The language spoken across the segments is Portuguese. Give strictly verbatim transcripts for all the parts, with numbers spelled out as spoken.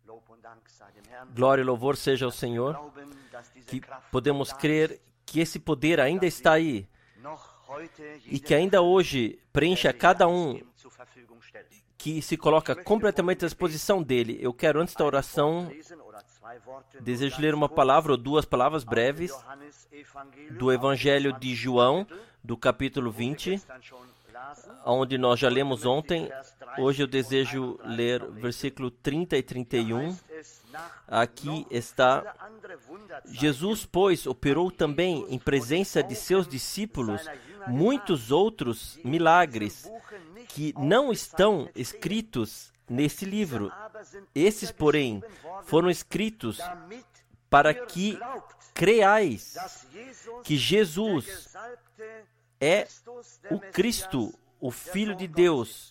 Glória e louvor seja ao Senhor, que podemos crer que esse poder ainda está aí e que ainda hoje preenche a cada um que se coloca completamente à disposição dele. Eu quero, antes da oração, desejo ler uma palavra ou duas palavras breves do Evangelho de João, do capítulo vinte, onde nós já lemos ontem. Hoje eu desejo ler versículo trinta e trinta e um. Aqui está: Jesus, pois, operou também em presença de seus discípulos muitos outros milagres que não estão escritos nesse livro. Esses, porém, foram escritos para que creais que Jesus é o Cristo, o Filho de Deus,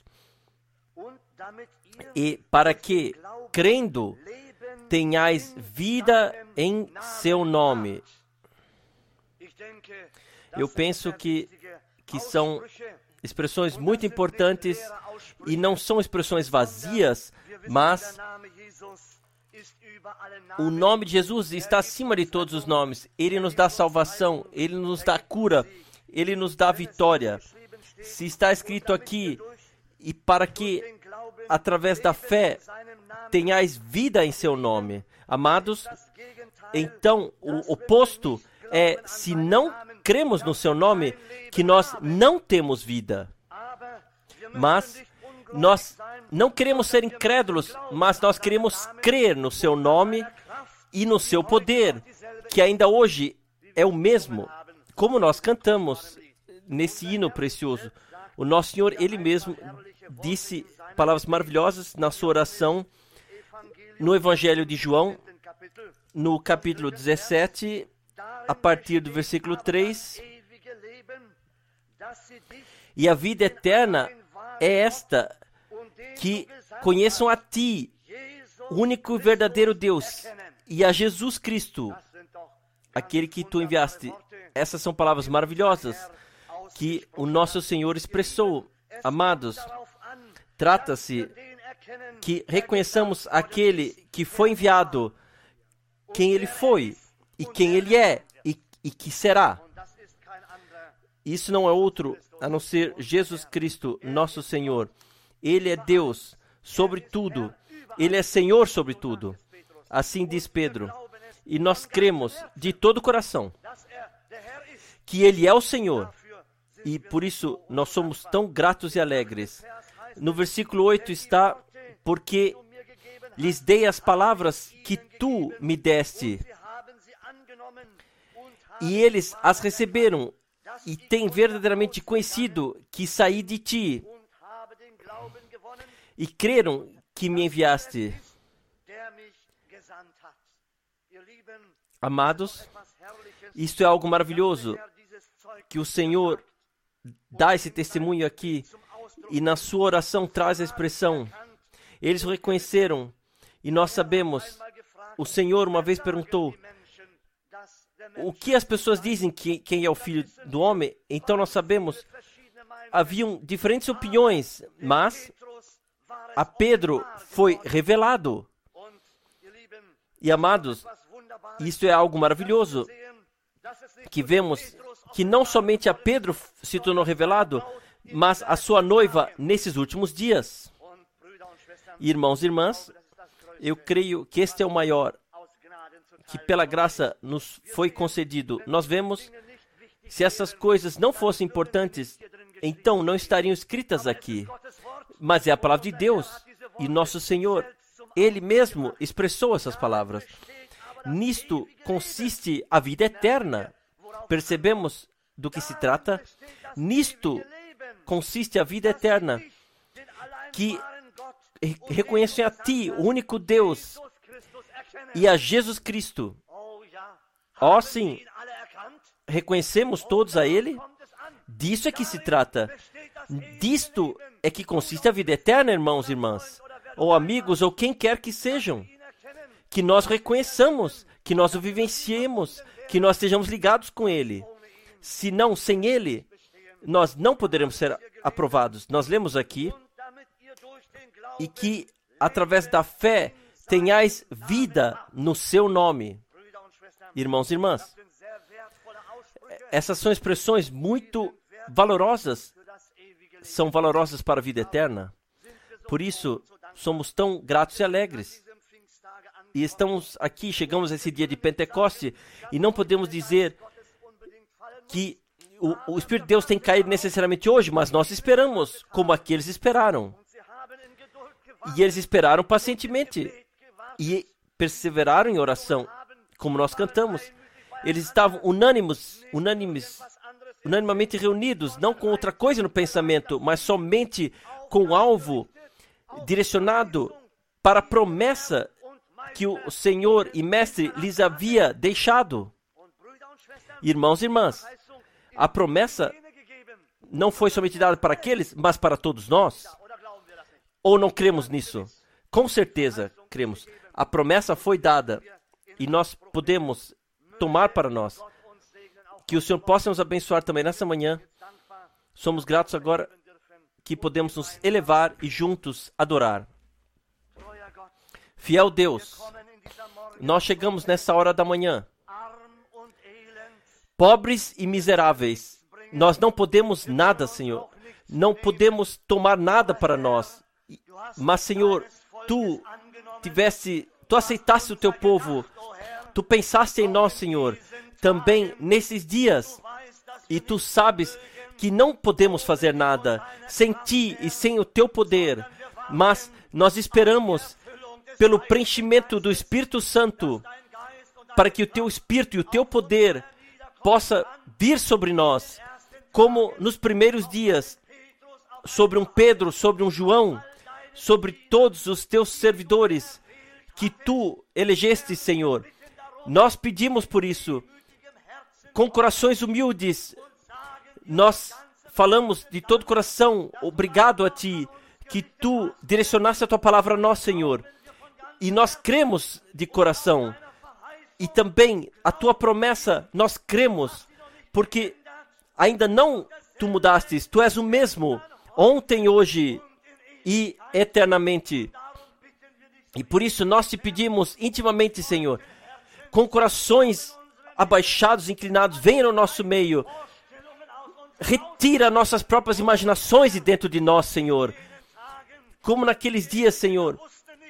e para que, crendo, tenhais vida em seu nome. Eu penso que, que são expressões muito importantes e não são expressões vazias, mas o nome de Jesus está acima de todos os nomes. Ele nos dá salvação, Ele nos dá cura, Ele nos dá vitória. Se está escrito aqui, e para que, através da fé, tenhais vida em seu nome. Amados, então o oposto é, se não cremos no seu nome, que nós não temos vida. Mas nós não queremos ser incrédulos, mas nós queremos crer no seu nome e no seu poder, que ainda hoje é o mesmo. Como nós cantamos nesse hino precioso, o nosso Senhor, Ele mesmo, disse palavras maravilhosas na sua oração no Evangelho de João, no capítulo dezessete, a partir do versículo três. E a vida eterna é esta, que conheçam a Ti, o único e verdadeiro Deus, e a Jesus Cristo, aquele que Tu enviaste. Essas são palavras maravilhosas que o nosso Senhor expressou. Amados, trata-se que reconheçamos aquele que foi enviado, quem Ele foi, e quem Ele é, e, e que será. Isso não é outro a não ser Jesus Cristo, nosso Senhor. Ele é Deus sobre tudo. Ele é Senhor sobre tudo. Assim diz Pedro. E nós cremos de todo o coração que Ele é o Senhor. E por isso nós somos tão gratos e alegres. No versículo oito está: porque lhes dei as palavras que Tu me deste, e eles as receberam, e têm verdadeiramente conhecido que saí de Ti, e creram que me enviaste. Amados, isto é algo maravilhoso, que o Senhor dá esse testemunho aqui, e na sua oração traz a expressão. Eles o reconheceram, e nós sabemos. O Senhor uma vez perguntou: o que as pessoas dizem que quem é o Filho do Homem? Então nós sabemos, haviam diferentes opiniões, mas a Pedro foi revelado. E amados, isso é algo maravilhoso, que vemos que não somente a Pedro se tornou revelado, mas a sua noiva nesses últimos dias. Irmãos e irmãs, eu creio que este é o maior que pela graça nos foi concedido. Nós vemos, se essas coisas não fossem importantes, então não estariam escritas aqui. Mas é a palavra de Deus, e nosso Senhor, Ele mesmo expressou essas palavras. Nisto consiste a vida eterna. Percebemos do que se trata? Nisto consiste a vida eterna, que reconhecem a Ti, o único Deus, e a Jesus Cristo. Ó, sim, reconhecemos todos a Ele? Disso é que se trata. Disto é que consiste a vida eterna, irmãos e irmãs, ou amigos, ou quem quer que sejam. Que nós reconheçamos, que nós o vivenciemos, que nós estejamos ligados com Ele. Se não, sem Ele, nós não poderemos ser aprovados. Nós lemos aqui, e que através da fé tenhais vida no seu nome. Irmãos e irmãs, essas são expressões muito valorosas, são valorosas para a vida eterna. Por isso, somos tão gratos e alegres. E estamos aqui, chegamos a esse dia de Pentecoste, e não podemos dizer que o, o Espírito de Deus tem caído necessariamente hoje, mas nós esperamos, como aqueles esperaram. E eles esperaram pacientemente. E perseveraram em oração, como nós cantamos. Eles estavam unânimes, unânimes, unanimamente reunidos, não com outra coisa no pensamento, mas somente com o alvo direcionado para a promessa que o Senhor e Mestre lhes havia deixado. Irmãos e irmãs, a promessa não foi somente dada para aqueles, mas para todos nós. Ou não cremos nisso? Com certeza cremos. A promessa foi dada e nós podemos tomar para nós. Que o Senhor possa nos abençoar também nessa manhã. Somos gratos agora que podemos nos elevar e juntos adorar. Fiel Deus, nós chegamos nessa hora da manhã, pobres e miseráveis. Nós não podemos nada, Senhor. Não podemos tomar nada para nós. Mas, Senhor, Tu tivesse, Tu aceitaste o Teu povo. Tu pensaste em nós, Senhor, também nesses dias. E Tu sabes que não podemos fazer nada sem Ti e sem o Teu poder. Mas nós esperamos pelo preenchimento do Espírito Santo, para que o Teu Espírito e o Teu poder possa vir sobre nós, como nos primeiros dias, sobre um Pedro, sobre um João, sobre todos os Teus servidores, que Tu elegeste, Senhor. Nós pedimos por isso, com corações humildes, nós falamos de todo coração, obrigado a Ti, que Tu direcionaste a Tua palavra a nós, Senhor. E nós cremos de coração. E também a Tua promessa nós cremos, porque ainda não Tu mudastes, Tu és o mesmo, ontem, hoje e eternamente. E por isso nós Te pedimos intimamente, Senhor, com corações abaixados, inclinados, venha no nosso meio. Retira nossas próprias imaginações de dentro de nós, Senhor. Como naqueles dias, Senhor,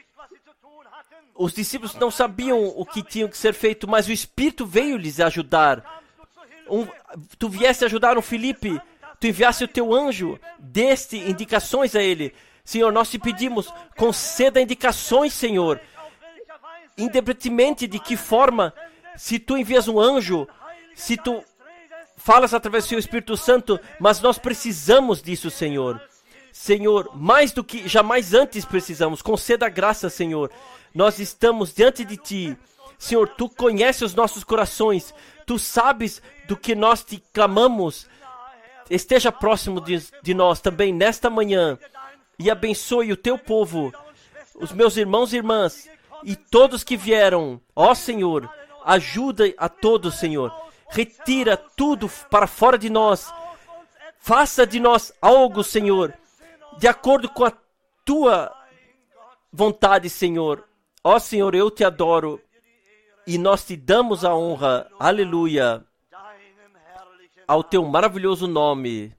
os discípulos não sabiam o que tinha que ser feito, mas o Espírito veio lhes ajudar. Um, tu vieste ajudar um Filipe, Tu enviaste o Teu anjo, deste indicações a ele. Senhor, nós Te pedimos, conceda indicações, Senhor, independentemente de que forma, se Tu envias um anjo, se Tu falas através do Seu Espírito Santo, mas nós precisamos disso, Senhor. Senhor, mais do que jamais antes precisamos, conceda a graça, Senhor. Nós estamos diante de Ti. Senhor, Tu conheces os nossos corações. Tu sabes do que nós Te clamamos. Esteja próximo de, de nós também nesta manhã. E abençoe o Teu povo, os meus irmãos e irmãs, e todos que vieram. Ó Senhor, ajuda a todos, Senhor. Retira tudo para fora de nós. Faça de nós algo, Senhor, de acordo com a Tua vontade, Senhor. Ó Senhor, eu Te adoro e nós Te damos a honra, aleluia, ao Teu maravilhoso nome.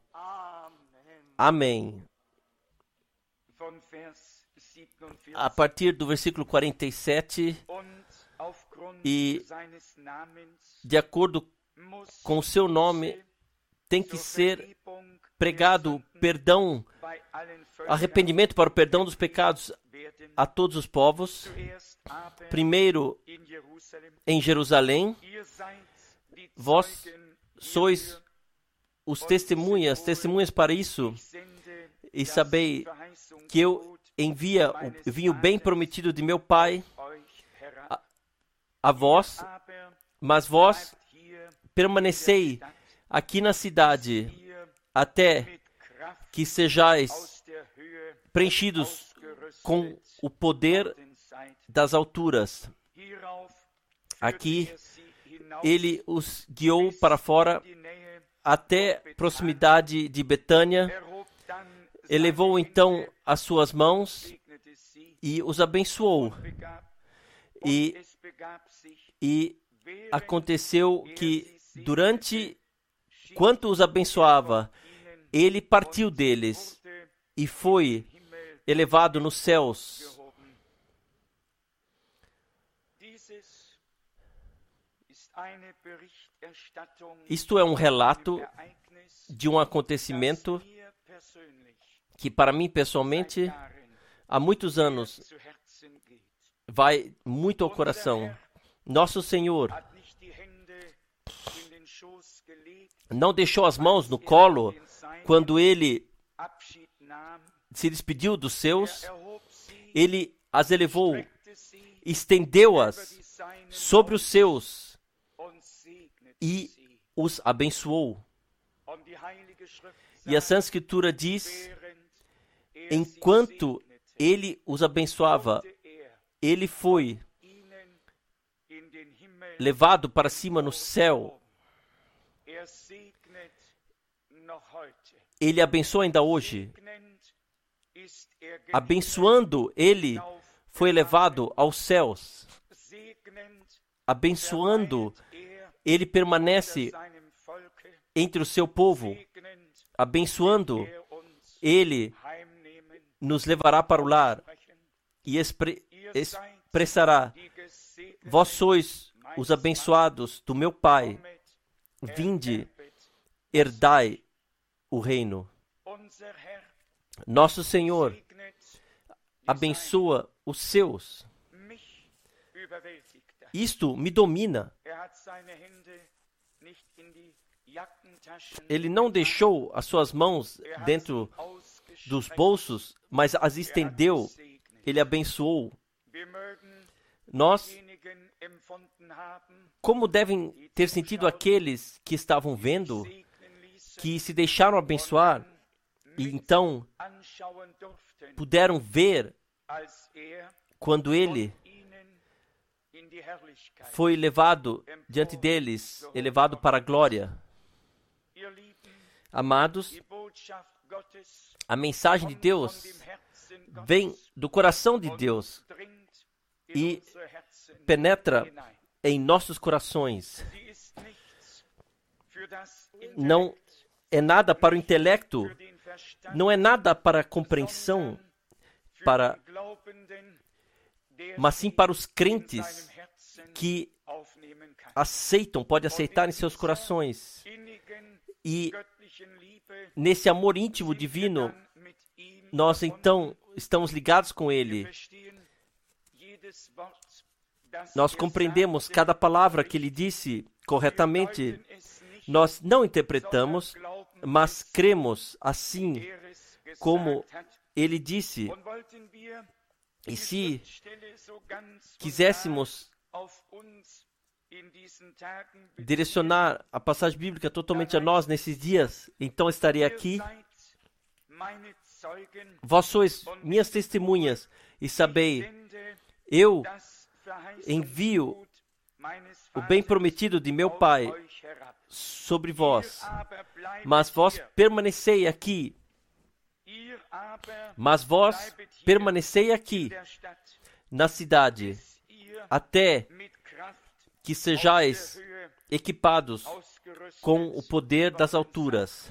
Amém. A partir do versículo quarenta e sete, e de acordo com o Seu nome, tem que ser pregado perdão, arrependimento para o perdão dos pecados a todos os povos. Primeiro em Jerusalém, vós sois os testemunhas, testemunhas para isso, e sabei que eu envia o vinho bem prometido de meu Pai a, a vós, mas vós permanecei aqui na cidade até que sejais preenchidos com o poder das alturas. Aqui ele os guiou para fora até proximidade de Betânia. Elevou então as suas mãos e os abençoou. E, e aconteceu que durante, quanto os abençoava, ele partiu deles e foi elevado nos céus. Isto é um relato de um acontecimento que, para mim pessoalmente, há muitos anos, vai muito ao coração. Nosso Senhor não deixou as mãos no colo quando Ele se despediu dos seus. Ele as elevou, estendeu-as sobre os seus e os abençoou. E a Santa Escritura diz, enquanto Ele os abençoava, Ele foi levado para cima no céu. Ele abençoa ainda hoje. Abençoando, Ele foi levado aos céus. Abençoando, Ele permanece entre o seu povo. Abençoando, Ele nos levará para o lar e expre- expressará: vós sois os abençoados do meu Pai, vinde, herdai o reino. Nosso Senhor abençoa os seus. Isto me domina. Ele não deixou as suas mãos dentro dos bolsos, mas as estendeu. Ele abençoou. Nós, como devem ter sentido aqueles que estavam vendo, que se deixaram abençoar e então puderam ver quando Ele foi levado diante deles, elevado para a glória. Amados, a mensagem de Deus vem do coração de Deus e penetra em nossos corações. Não é nada para o intelecto, não é nada para a compreensão, para, mas sim para os crentes que aceitam, pode aceitar em seus corações. E nesse amor íntimo divino, nós então estamos ligados com Ele. Nós compreendemos cada palavra que Ele disse corretamente. Nós não interpretamos, mas cremos assim como Ele disse. E se quiséssemos direcionar a passagem bíblica totalmente a nós nesses dias, então estaria aqui: vós sois minhas testemunhas, e sabei, eu envio o bem prometido de meu Pai sobre vós, mas vós permanecei aqui, mas vós permanecei aqui na cidade, até que sejais equipados com o poder das alturas.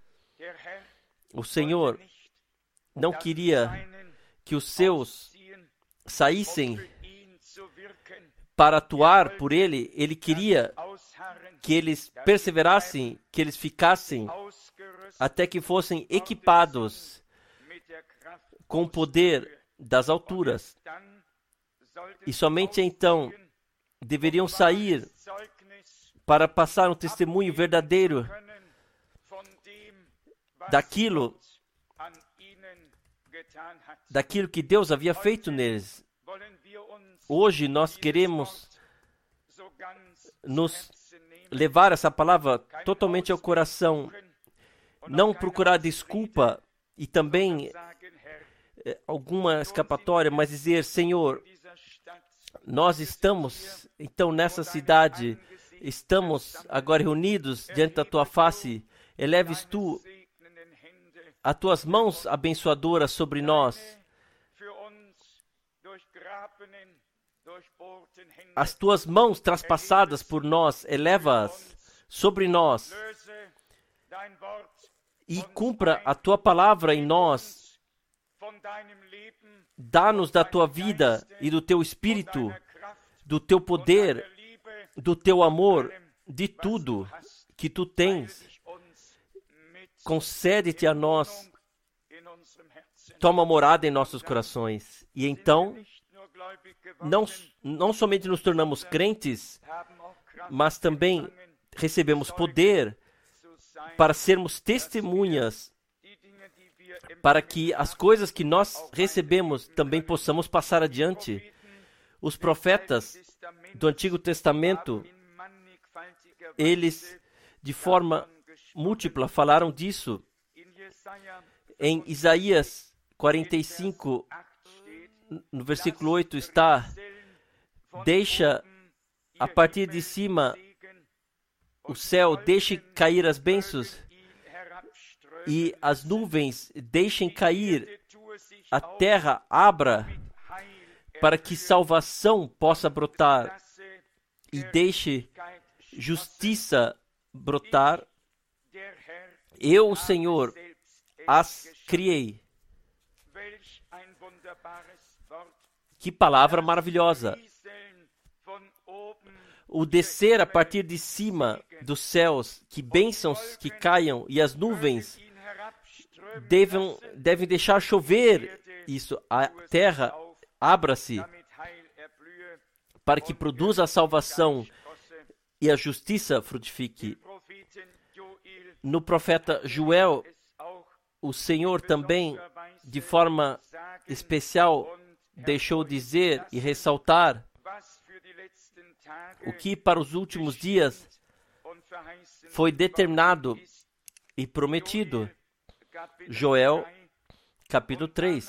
O Senhor não queria que os seus saíssem para atuar por Ele. Ele queria que eles perseverassem, que eles ficassem até que fossem equipados com o poder das alturas. E somente então deveriam sair para passar um testemunho verdadeiro daquilo, daquilo que Deus havia feito neles. Hoje nós queremos nos levar essa palavra totalmente ao coração, não procurar desculpa e também eh, alguma escapatória, mas dizer: Senhor, nós estamos então nessa cidade, estamos agora reunidos diante da Tua face, eleves Tu as Tuas mãos abençoadoras sobre nós As tuas mãos traspassadas por nós, eleva-as sobre nós e cumpra a tua palavra em nós. Dá-nos da tua vida e do teu espírito, do teu poder, do teu amor, de tudo que tu tens. Concede-te a nós, toma morada em nossos corações. E então, não, não somente nos tornamos crentes, mas também recebemos poder para sermos testemunhas, para que as coisas que nós recebemos também possamos passar adiante. Os profetas do Antigo Testamento, eles, de forma múltipla, falaram disso. Em Isaías quarenta e cinco, no versículo oito, está: deixa a partir de cima o céu, deixe cair as bênçãos, e as nuvens deixem cair, a terra abra, para que salvação possa brotar, e deixe justiça brotar. Eu, o Senhor, as criei. Que palavra maravilhosa! O descer a partir de cima dos céus, que bênçãos que caiam, e as nuvens devem, devem deixar chover isso, a terra abra-se, para que produza a salvação e a justiça frutifique. No profeta Joel, o Senhor também, de forma especial, deixou dizer e ressaltar o que para os últimos dias foi determinado e prometido. Joel, capítulo três.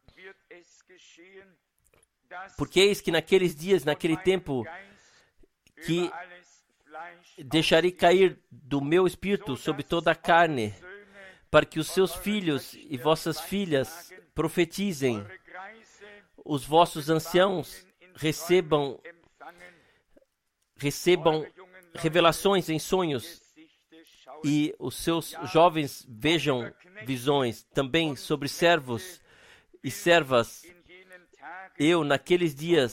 Porque eis que naqueles dias, naquele tempo, que deixarei cair do meu espírito sobre toda a carne, para que os seus filhos e vossas filhas profetizem, os vossos anciãos recebam recebam revelações em sonhos, e os seus jovens vejam visões. Também sobre servos e servas, eu naqueles dias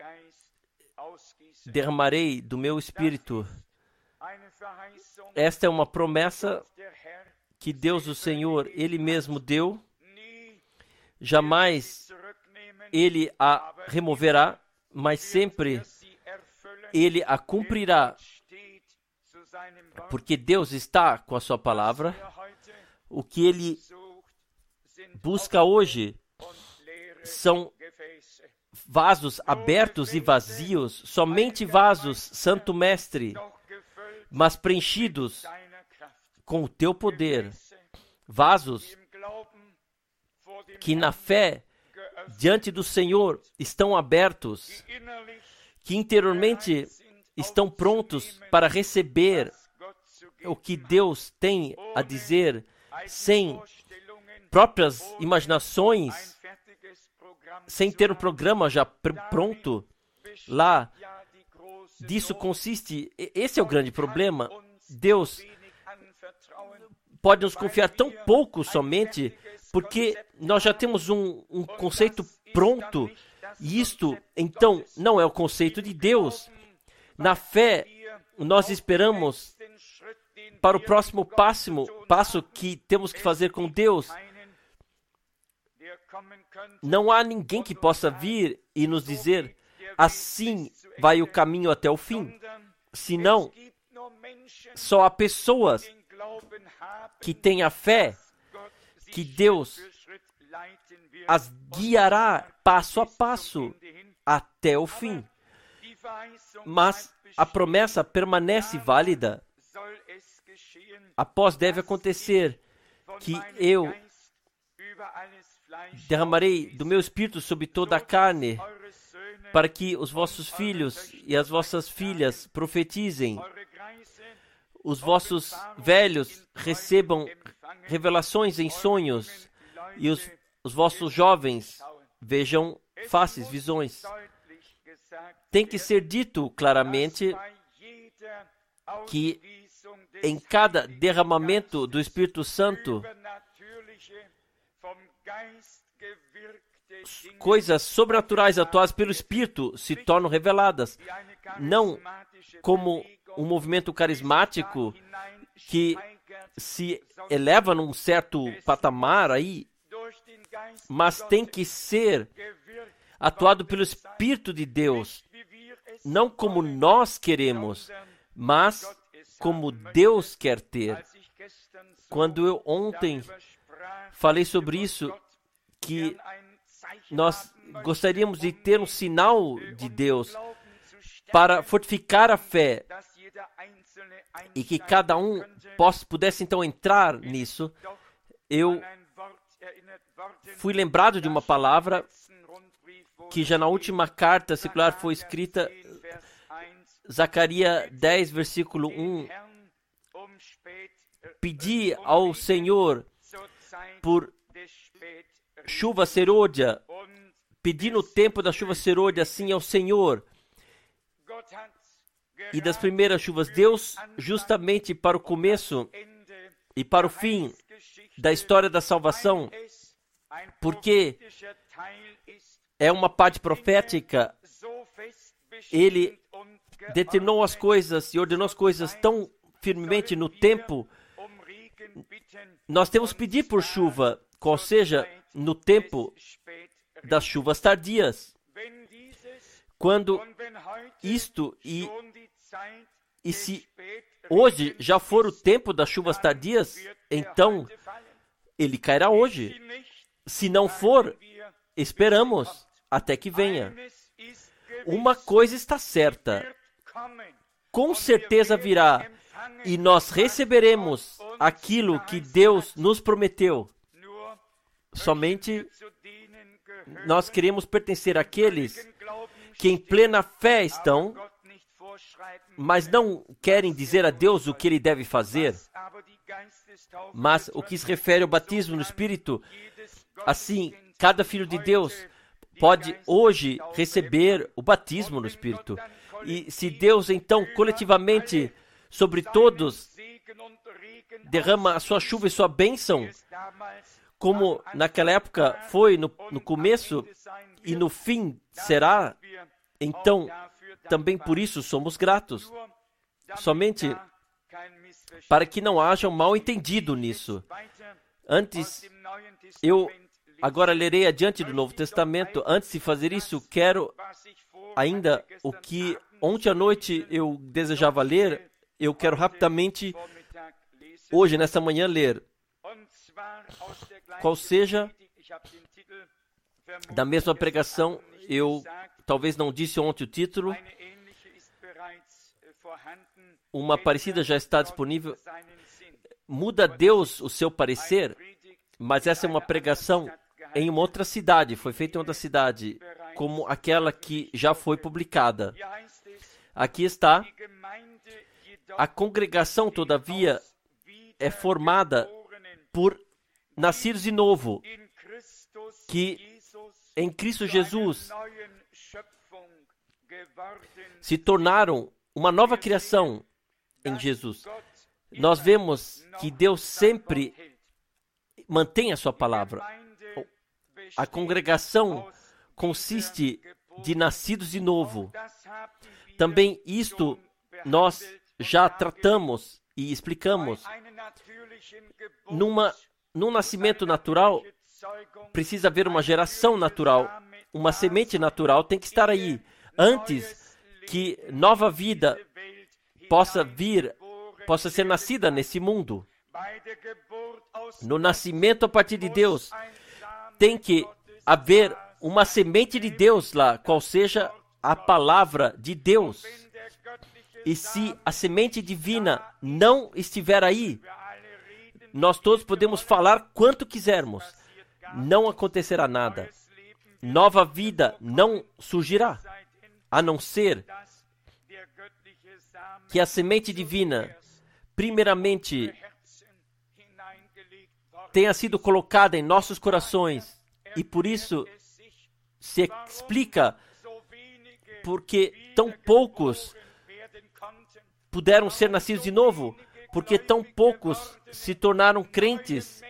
derramarei do meu espírito. Esta é uma promessa que Deus, o Senhor, Ele mesmo deu. Jamais Ele a removerá, mas sempre Ele a cumprirá, porque Deus está com a sua palavra. O que Ele busca hoje são vasos abertos e vazios, somente vasos, Santo Mestre, mas preenchidos com o teu poder. Vasos que na fé, diante do Senhor, estão abertos, que interiormente estão prontos para receber o que Deus tem a dizer, sem próprias imaginações, sem ter um programa já pr- pronto lá. Disso consiste, esse é o grande problema. Deus pode nos confiar tão pouco somente porque nós já temos um, um conceito pronto, e isto, então, não é o conceito de Deus. Na fé, nós esperamos para o próximo passo, passo que temos que fazer com Deus. Não há ninguém que possa vir e nos dizer: assim vai o caminho até o fim. Senão, só há pessoas que têm a fé que Deus as guiará passo a passo até o fim. Mas a promessa permanece válida. Após deve acontecer que eu derramarei do meu espírito sobre toda a carne, para que os vossos filhos e as vossas filhas profetizem, os vossos velhos recebam revelações em sonhos, e os, os vossos jovens vejam faces, visões. Tem que ser dito claramente que em cada derramamento do Espírito Santo, coisas sobrenaturais atuadas pelo Espírito se tornam reveladas. Não como um movimento carismático que se eleva num certo patamar aí, mas tem que ser atuado pelo Espírito de Deus, não como nós queremos, mas como Deus quer ter. Quando eu ontem falei sobre isso, que nós gostaríamos de ter um sinal de Deus para fortificar a fé e que cada um possa, pudesse então entrar nisso, eu fui lembrado de uma palavra que já na última carta circular foi escrita, Zacarias dez, versículo um. Pedi ao Senhor por chuva serôdia, pedi no tempo da chuva serôdia, assim ao Senhor, e das primeiras chuvas. Deus, justamente para o começo e para o fim da história da salvação, porque é uma parte profética, Ele determinou as coisas e ordenou as coisas tão firmemente no tempo. Nós temos que pedir por chuva, qual seja no tempo das chuvas tardias. Quando isto e, e se hoje já for o tempo das chuvas tardias, então ele cairá hoje. Se não for, esperamos até que venha. Uma coisa está certa, com certeza virá, e nós receberemos aquilo que Deus nos prometeu. Somente nós queremos pertencer àqueles que em plena fé estão, mas não querem dizer a Deus o que Ele deve fazer. Mas o que se refere ao batismo no Espírito, assim, cada filho de Deus pode hoje receber o batismo no Espírito. E se Deus, então, coletivamente, sobre todos, derrama a sua chuva e sua bênção, como naquela época foi no, no começo e no fim será, então, também por isso somos gratos. Somente para que não haja um mal-entendido nisso. Antes, eu agora lerei adiante do Novo Testamento. Antes de fazer isso, quero ainda o que ontem à noite eu desejava ler, eu quero rapidamente, hoje, nessa manhã, ler. Qual seja, da mesma pregação, eu talvez não disse ontem o título, uma parecida já está disponível. Muda Deus o seu parecer? Mas essa é uma pregação em uma outra cidade, foi feita em outra cidade, como aquela que já foi publicada. Aqui está, a congregação, todavia, é formada por nascidos de novo, que em Cristo Jesus se tornaram uma nova criação em Jesus. Nós vemos que Deus sempre mantém a sua palavra. A congregação consiste de nascidos de novo. Também isto nós já tratamos e explicamos. Numa, num nascimento natural, precisa haver uma geração natural. Uma semente natural tem que estar aí, antes que nova vida possa vir, possa ser nascida nesse mundo. No nascimento a partir de Deus, tem que haver uma semente de Deus lá, qual seja a palavra de Deus. E se a semente divina não estiver aí, nós todos podemos falar quanto quisermos, não acontecerá nada. Nova vida não surgirá, a não ser que a semente divina, primeiramente, tenha sido colocada em nossos corações, e por isso se explica porque tão poucos puderam ser nascidos de novo, porque tão poucos se tornaram crentes,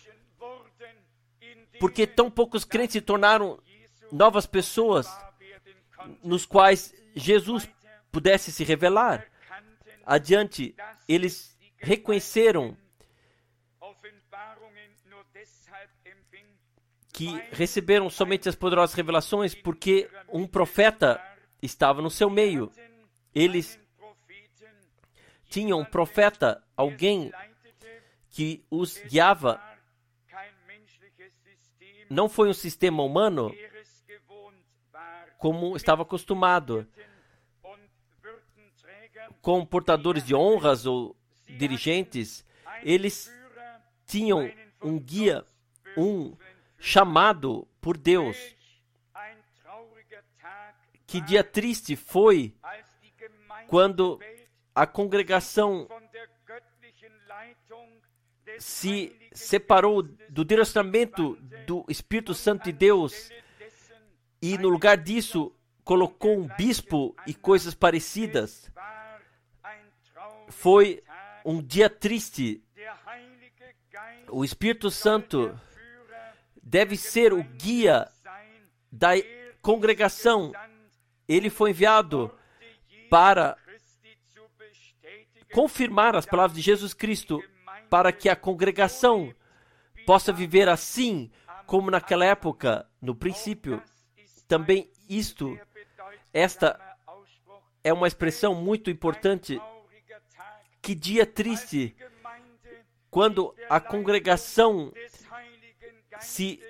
porque tão poucos crentes se tornaram novas pessoas nos quais Jesus pudesse se revelar. Adiante, eles reconheceram que receberam somente as poderosas revelações porque um profeta estava no seu meio. Eles tinham um profeta, alguém que os guiava. Não foi um sistema humano como estava acostumado, com portadores de honras ou dirigentes. Eles tinham um guia, um chamado por Deus. Que dia triste foi quando a congregação se separou do direcionamento do Espírito Santo de Deus e no lugar disso colocou um bispo e coisas parecidas. Foi um dia triste. O Espírito Santo deve ser o guia da congregação. Ele foi enviado para confirmar as palavras de Jesus Cristo, para que a congregação possa viver assim, como naquela época, no princípio. Também isto, esta é uma expressão muito importante. Que dia triste, quando a congregação se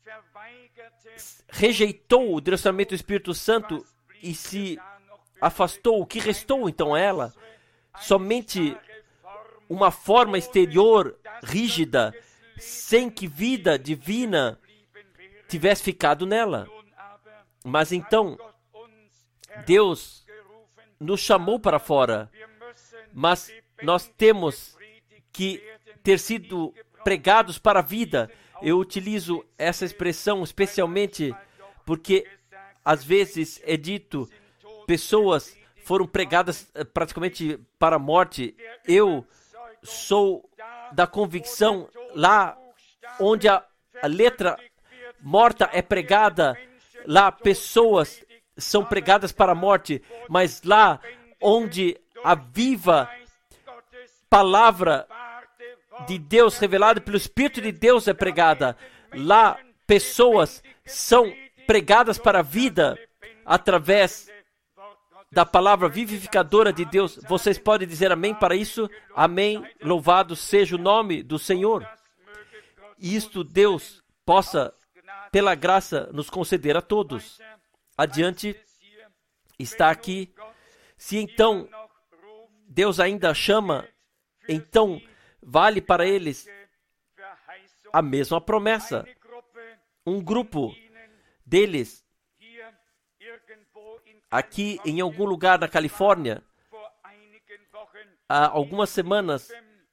rejeitou o direcionamento do Espírito Santo e se afastou. O que restou então a ela? Somente uma forma exterior rígida, sem que vida divina tivesse ficado nela. Mas então, Deus nos chamou para fora, mas nós temos que ter sido pregados para a vida. Eu utilizo essa expressão especialmente porque às vezes é dito, pessoas foram pregadas praticamente para a morte. Eu sou da convicção, lá onde a, a letra morta é pregada, lá pessoas são pregadas para a morte, mas lá onde a viva palavra de Deus revelada pelo Espírito de Deus é pregada, lá pessoas são pregadas para a vida através da palavra vivificadora de Deus. Vocês podem dizer amém para isso? Amém. Louvado seja o nome do Senhor. E isto Deus possa, pela graça, nos conceder a todos. Adiante, está aqui. Se então Deus ainda chama, então vale para eles a mesma promessa. Um grupo deles, aqui em algum lugar na Califórnia, há algumas semanas,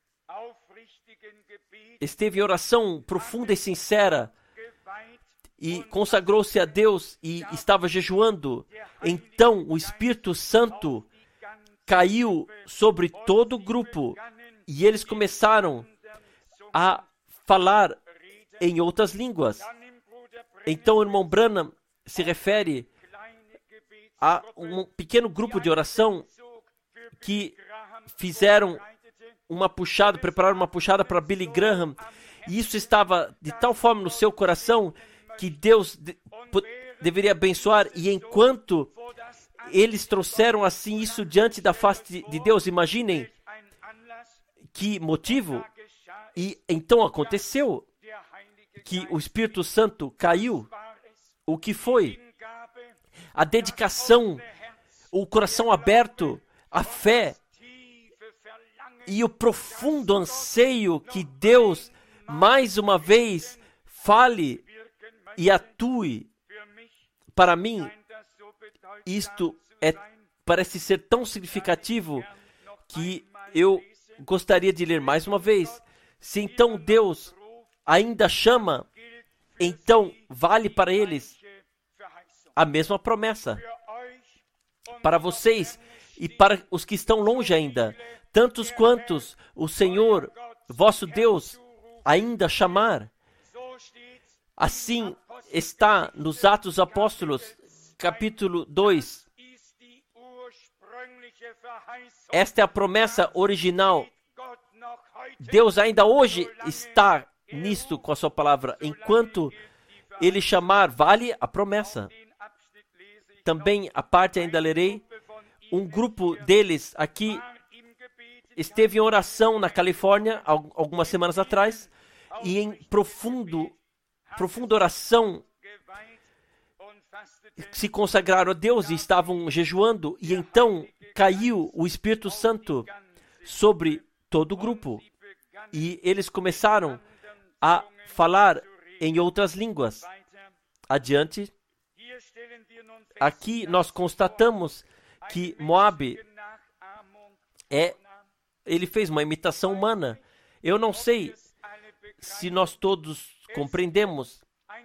esteve em oração profunda e sincera e consagrou-se a Deus e estava jejuando. Então o Espírito Santo caiu sobre todo o grupo e eles começaram a falar em outras línguas. Então o irmão Branham se refere a um pequeno grupo de oração que fizeram uma puxada, prepararam uma puxada para Billy Graham, e isso estava de tal forma no seu coração que Deus de, deveria abençoar, e enquanto eles trouxeram assim isso diante da face de Deus, imaginem que motivo, e então aconteceu que o Espírito Santo caiu. O que foi? A dedicação, o coração aberto, a fé e o profundo anseio que Deus, mais uma vez, fale e atue. Para mim, isto é, parece ser tão significativo que eu gostaria de ler mais uma vez. Se então Deus ainda chama, então vale para eles a mesma promessa para vocês e para os que estão longe ainda, tantos quantos o Senhor, vosso Deus, ainda chamar. Assim está nos Atos dos Apóstolos, capítulo dois. Esta é a promessa original. Deus ainda hoje está nisto com a sua palavra. Enquanto Ele chamar, vale a promessa. Também a parte ainda lerei. Um grupo deles aqui esteve em oração na Califórnia algumas semanas atrás e em profundo, profunda oração se consagraram a Deus e estavam jejuando, e então caiu o Espírito Santo sobre todo o grupo e eles começaram a falar em outras línguas. Adiante, aqui nós constatamos que Moabe é, ele fez uma imitação humana. Eu não sei se nós todos compreendemos.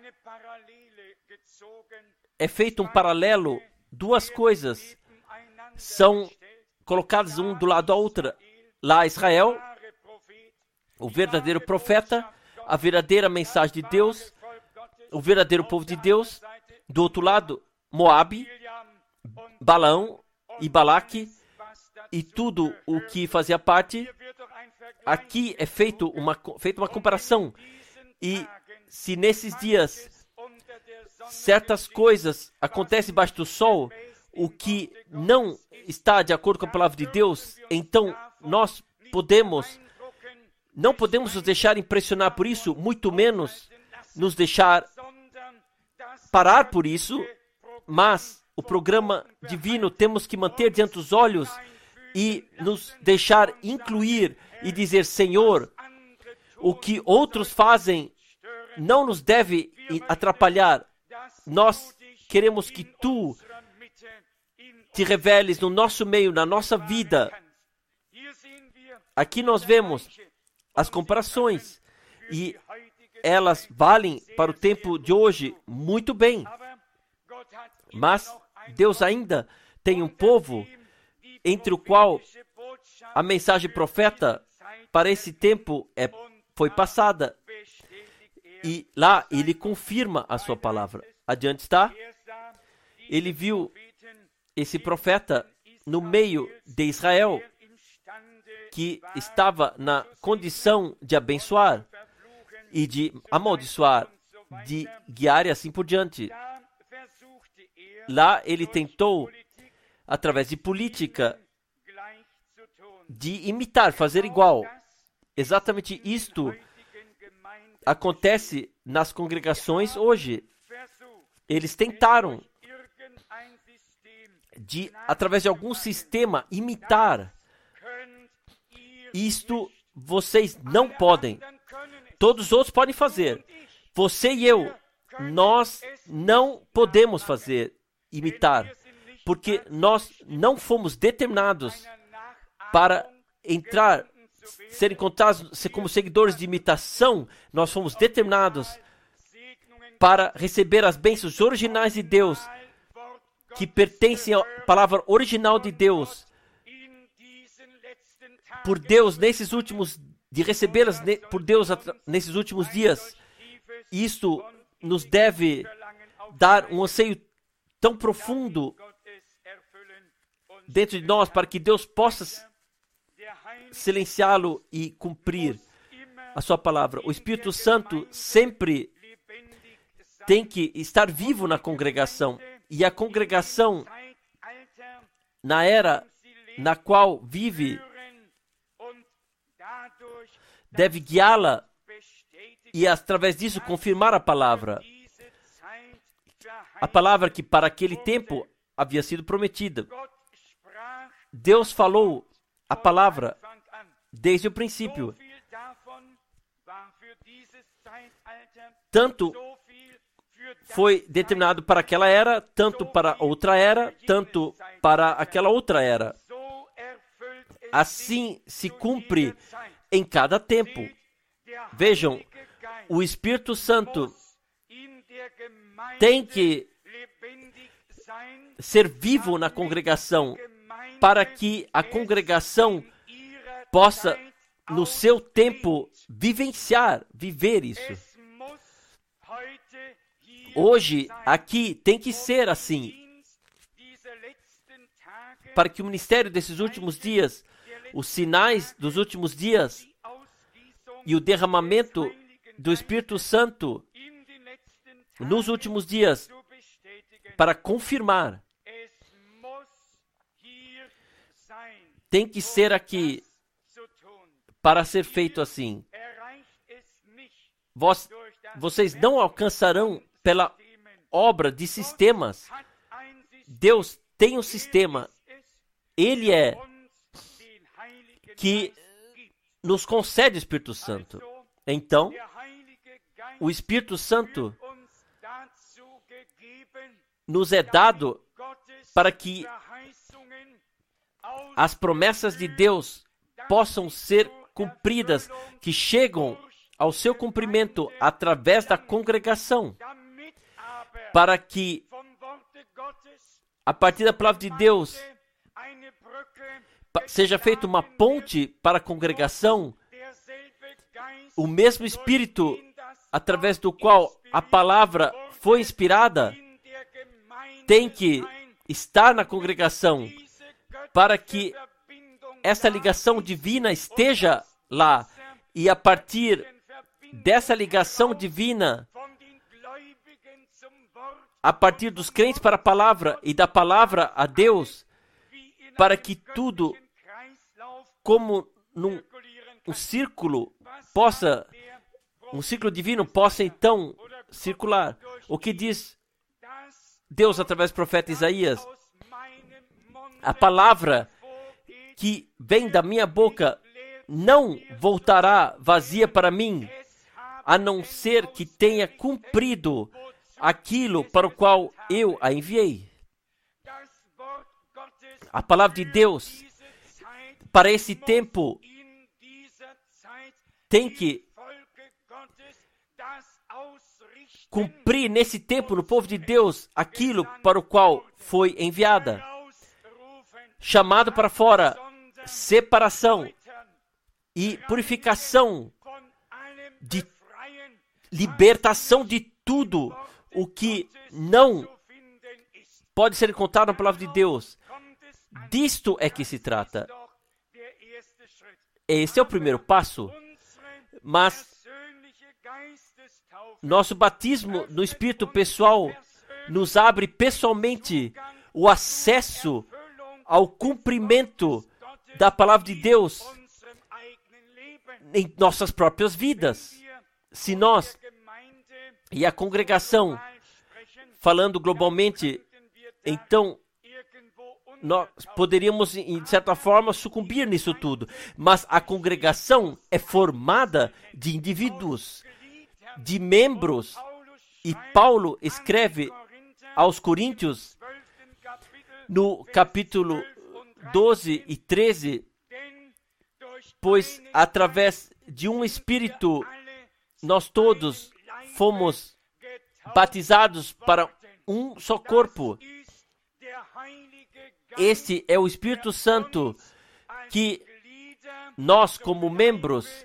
É feito um paralelo, duas coisas são colocadas um do lado da outra. Lá Israel, o verdadeiro profeta, a verdadeira mensagem de Deus, o verdadeiro povo de Deus. Do outro lado, Moabe, Balaão e Balaque e tudo o que fazia parte. Aqui é feito uma, feita uma comparação. E se nesses dias certas coisas acontecem debaixo do sol, o que não está de acordo com a palavra de Deus, então nós podemos, não podemos nos deixar impressionar por isso, muito menos nos deixar parar por isso, mas o programa divino temos que manter diante dos olhos e nos deixar incluir e dizer: Senhor, o que outros fazem não nos deve atrapalhar. Nós queremos que Tu te reveles no nosso meio, na nossa vida. Aqui nós vemos as comparações e elas valem para o tempo de hoje muito bem. Mas Deus ainda tem um povo entre o qual a mensagem profeta para esse tempo é, foi passada. E lá ele confirma a sua palavra. Adiante está. Ele viu esse profeta no meio de Israel, que estava na condição de abençoar e de amaldiçoar, de guiar e assim por diante. Lá ele tentou, através de política, de imitar, fazer igual. Exatamente isto acontece nas congregações hoje. Eles tentaram, de, através de algum sistema, imitar. Isto vocês não podem. Todos os outros podem fazer. Você e eu, nós não podemos fazer, imitar, porque nós não fomos determinados para entrar, ser encontrados como seguidores de imitação. Nós fomos determinados para receber as bênçãos originais de Deus, que pertencem à palavra original de Deus, por Deus nesses últimos, de recebê-las por Deus nesses últimos dias. Isto nos deve dar um anseio tão profundo dentro de nós para que Deus possa silenciá-lo e cumprir a sua palavra. O Espírito Santo sempre tem que estar vivo na congregação, e a congregação, na era na qual vive, deve guiá-la e, através disso, confirmar a palavra. A palavra que para aquele tempo havia sido prometida. Deus falou a palavra desde o princípio. Tanto foi determinado para aquela era, tanto para outra era, tanto para aquela outra era. Assim se cumpre em cada tempo. Vejam, o Espírito Santo tem que ser vivo na congregação, para que a congregação possa, no seu tempo, vivenciar, viver isso. Hoje, aqui, tem que ser assim, para que o ministério desses últimos dias, os sinais dos últimos dias e o derramamento do Espírito Santo nos últimos dias, para confirmar, tem que ser aqui para ser feito assim. Vós, vocês não alcançarão pela obra de sistemas. Deus tem um sistema. Ele é que nos concede o Espírito Santo. Então, o Espírito Santo nos é dado para que as promessas de Deus possam ser cumpridas, que chegam ao seu cumprimento através da congregação, para que, a partir da palavra de Deus, seja feita uma ponte para a congregação, o mesmo Espírito através do qual a palavra foi inspirada tem que estar na congregação, para que essa ligação divina esteja lá, e a partir dessa ligação divina, a partir dos crentes para a palavra e da palavra a Deus, para que tudo, como num um círculo, possa, um círculo divino possa então circular. O que diz Deus através do profeta Isaías? A palavra que vem da minha boca não voltará vazia para mim, a não ser que tenha cumprido aquilo para o qual eu a enviei. A palavra de Deus para esse tempo tem que cumprir nesse tempo no povo de Deus aquilo para o qual foi enviada. Chamado para fora, separação e purificação, de libertação de tudo o que não pode ser encontrado na palavra de Deus. Disto é que se trata. Esse é o primeiro passo. Mas nosso batismo no Espírito pessoal nos abre pessoalmente o acesso ao cumprimento da palavra de Deus em nossas próprias vidas. Se nós e a congregação, falando globalmente, então nós poderíamos, de certa forma, sucumbir nisso tudo. Mas a congregação é formada de indivíduos, de membros. E Paulo escreve aos Coríntios, no capítulo doze e treze, pois através de um Espírito nós todos fomos batizados para um só corpo. Este é o Espírito Santo que nós, como membros,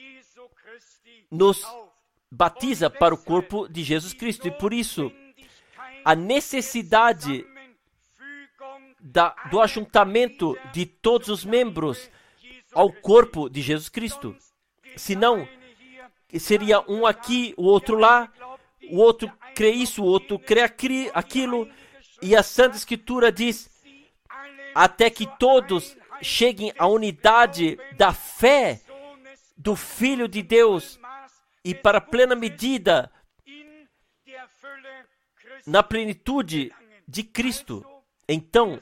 nos batiza para o corpo de Jesus Cristo. E por isso, a necessidade da, do ajuntamento de todos os membros ao corpo de Jesus Cristo. Senão, seria um aqui, o outro lá, o outro crê isso, o outro crê aquilo, e a Santa Escritura diz, até que todos cheguem à unidade da fé do Filho de Deus e para a plena medida na plenitude de Cristo. Então,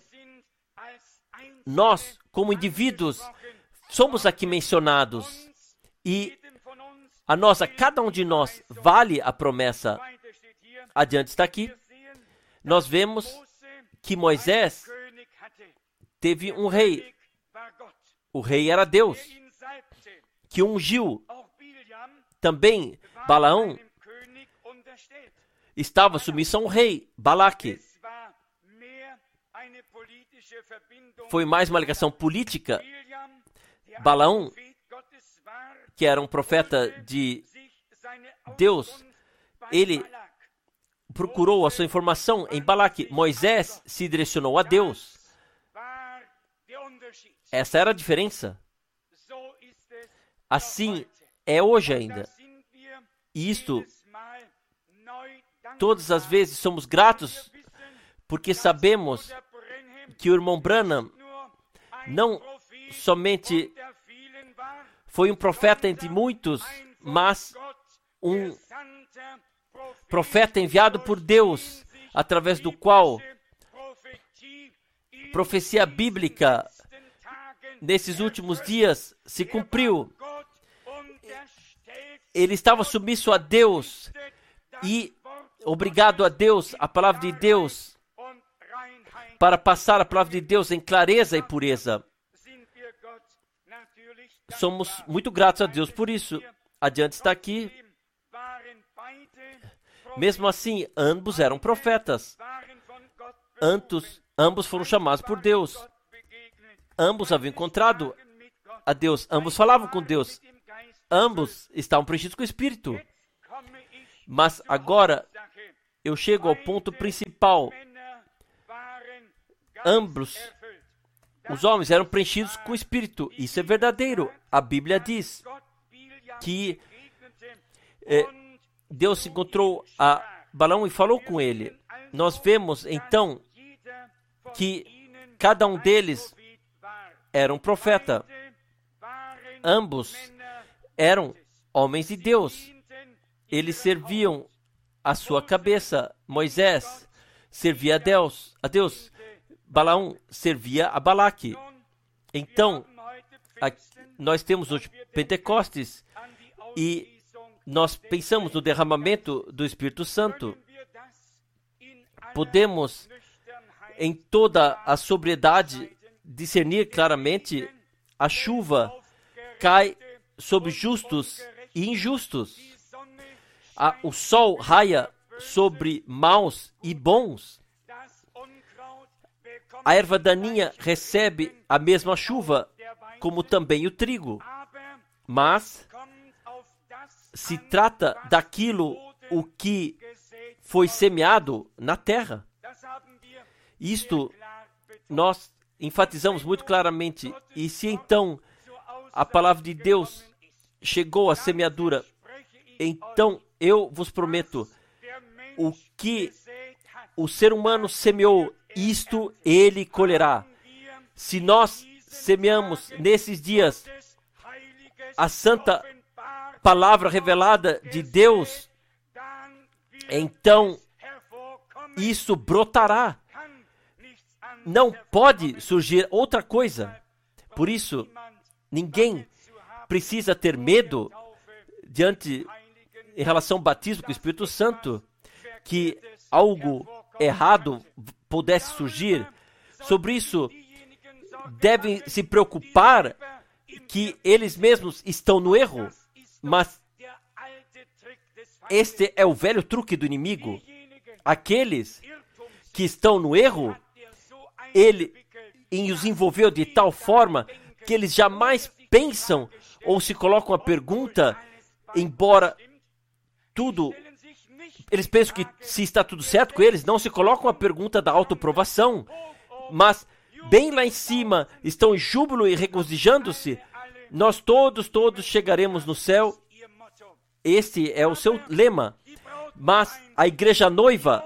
nós, como indivíduos, somos aqui mencionados, e a nós, a cada um de nós, vale a promessa. Adiante está aqui. Nós vemos que Moisés teve um rei. O rei era Deus, que ungiu. Também Balaão estava submisso a um rei, Balaque. foi mais uma ligação política. Balaão, que era um profeta de Deus, ele procurou a sua informação em Balaque. Moisés se direcionou a Deus. Essa era a diferença. Assim é hoje ainda. E isto, todas as vezes somos gratos, porque sabemos que o irmão Branham não somente foi um profeta entre muitos, mas um profeta enviado por Deus, através do qual profecia bíblica nesses últimos dias se cumpriu. Ele estava submisso a Deus e obrigado a Deus, a palavra de Deus, para passar a palavra de Deus em clareza e pureza. Somos muito gratos a Deus por isso. Adiante está aqui. Mesmo assim, ambos eram profetas. Ambos, ambos foram chamados por Deus. Ambos haviam encontrado a Deus. Ambos falavam com Deus. Ambos estavam preenchidos com o Espírito. Mas agora, eu chego ao ponto principal. Ambos, os homens, eram preenchidos com o Espírito. Isso é verdadeiro. A Bíblia diz que é, Deus encontrou a Balaão e falou com ele. Nós vemos, então, que cada um deles era um profeta. Ambos eram homens de Deus. Eles serviam a sua cabeça. Moisés servia a Deus. A Deus. Balaão servia a Balaque. Então, a, nós temos hoje Pentecostes e nós pensamos no derramamento do Espírito Santo. Podemos, em toda a sobriedade, discernir claramente: a chuva cai sobre justos e injustos. A, o sol raia sobre maus e bons. A erva daninha recebe a mesma chuva, como também o trigo. Mas se trata daquilo o que foi semeado na terra. Isto nós enfatizamos muito claramente. E se então a palavra de Deus chegou à semeadura, então eu vos prometo, o que o ser humano semeou, isto ele colherá. Se nós semeamos nesses dias a santa palavra revelada de Deus, então isso brotará. Não pode surgir outra coisa. Por isso, ninguém precisa ter medo diante, em relação ao batismo com o Espírito Santo, que algo errado pudesse surgir. Sobre isso, devem se preocupar que eles mesmos estão no erro. Mas este é o velho truque do inimigo. Aqueles que estão no erro, ele os envolveu de tal forma que eles jamais pensam ou se colocam a pergunta, embora tudo, eles pensam que se está tudo certo com eles, não se colocam a pergunta da autoprovação, mas bem lá em cima estão em júbilo e regozijando-se. Nós todos, todos chegaremos no céu. Este é o seu lema. Mas a igreja noiva,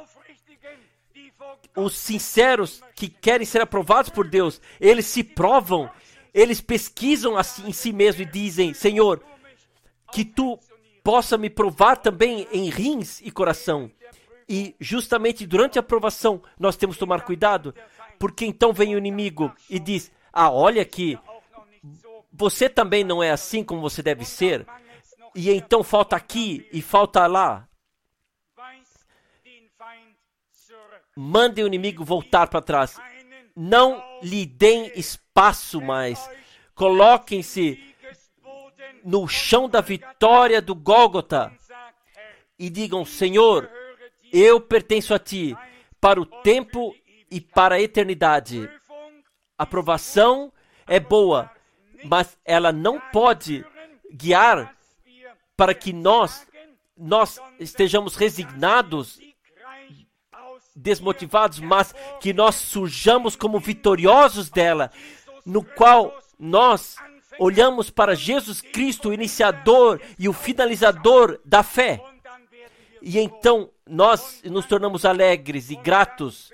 os sinceros que querem ser aprovados por Deus, eles se provam, eles pesquisam assim em si mesmos e dizem: Senhor, que tu possa me provar também em rins e coração. E justamente durante a provação nós temos que tomar cuidado, porque então vem o inimigo e diz: ah, olha que você também não é assim como você deve ser, e então falta aqui e falta lá. Mande o inimigo voltar para trás. Não lhe deem espaço mais. Coloquem-se no chão da vitória do Gólgota e digam: Senhor, eu pertenço a ti para o tempo e para a eternidade. A provação é boa, mas ela não pode guiar para que nós, nós estejamos resignados, desmotivados, mas que nós surjamos como vitoriosos dela, no qual nós olhamos para Jesus Cristo, o iniciador e o finalizador da fé. E então nós nos tornamos alegres e gratos.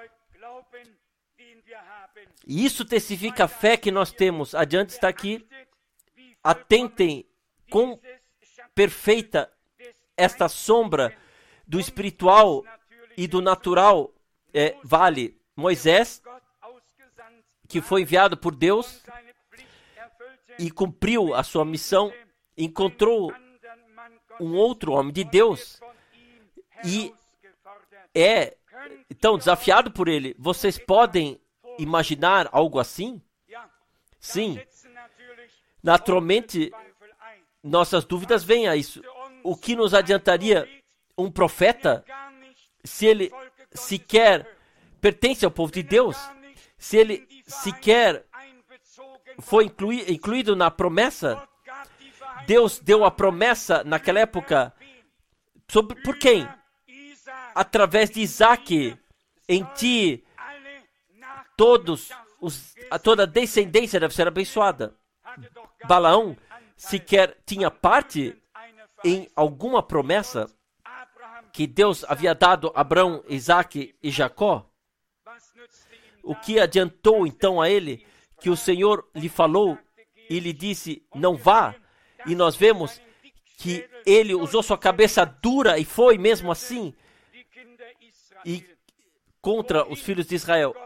E isso testifica a fé que nós temos. Adiante está aqui. Atentem com perfeita esta sombra do espiritual e do natural é, vale. Moisés, que foi enviado por Deus e cumpriu a sua missão, encontrou um outro homem de Deus e é então desafiado por ele. Vocês podem imaginar algo assim? Sim. Naturalmente, nossas dúvidas vêm a isso. O que nos adiantaria um profeta se ele sequer pertence ao povo de Deus? Se ele sequer foi inclui, incluído na promessa? Deus deu a promessa naquela época sobre, por quem? Através de Isaac. Em ti todos os, a toda a descendência deve ser abençoada. Balaão sequer tinha parte em alguma promessa que Deus havia dado a Abraão, Isaac e Jacó. O que adiantou então a ele que o Senhor lhe falou e lhe disse, não vá. E nós vemos que ele usou sua cabeça dura e foi mesmo assim e contra os filhos de Israel,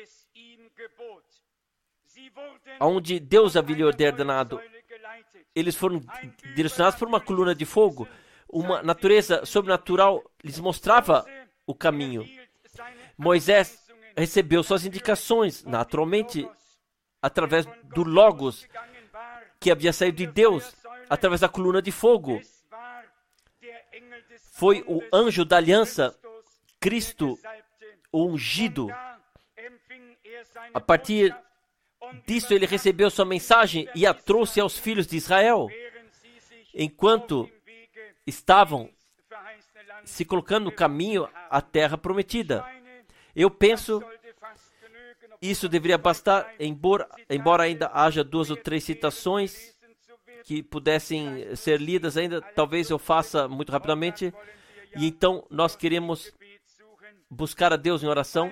onde Deus havia lhe ordenado. Eles foram direcionados por uma coluna de fogo. Uma natureza sobrenatural lhes mostrava o caminho. Moisés recebeu suas indicações, naturalmente, através do Logos, que havia saído de Deus, através da coluna de fogo. Foi o anjo da aliança, Cristo, o ungido. A partir disso, ele recebeu sua mensagem e a trouxe aos filhos de Israel. Enquanto estavam se colocando no caminho à terra prometida. Eu penso, isso deveria bastar, embora, embora ainda haja duas ou três citações que pudessem ser lidas ainda, talvez eu faça muito rapidamente. E então nós queremos buscar a Deus em oração.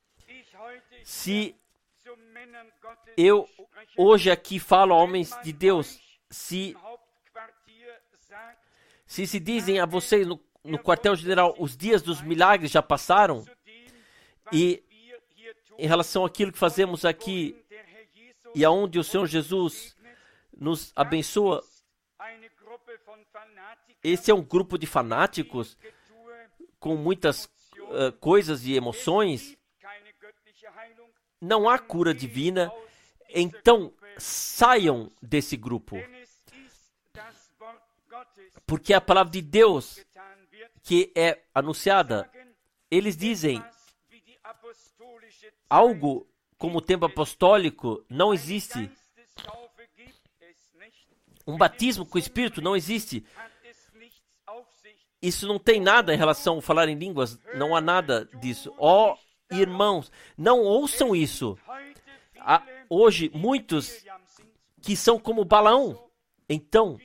Se eu hoje aqui falo a homens de Deus, se Se se dizem a vocês no, no quartel-general, os dias dos milagres já passaram, e em relação àquilo que fazemos aqui, e aonde o Senhor Jesus nos abençoa, esse é um grupo de fanáticos, com muitas uh, coisas e emoções, não há cura divina, então saiam desse grupo. Porque a palavra de Deus que é anunciada, eles dizem algo como o tempo apostólico não existe. Um batismo com o Espírito não existe. Isso não tem nada em relação a falar em línguas, não há nada disso. Ó, oh, irmãos, não ouçam isso. Há hoje muitos que são como Balaão. Então,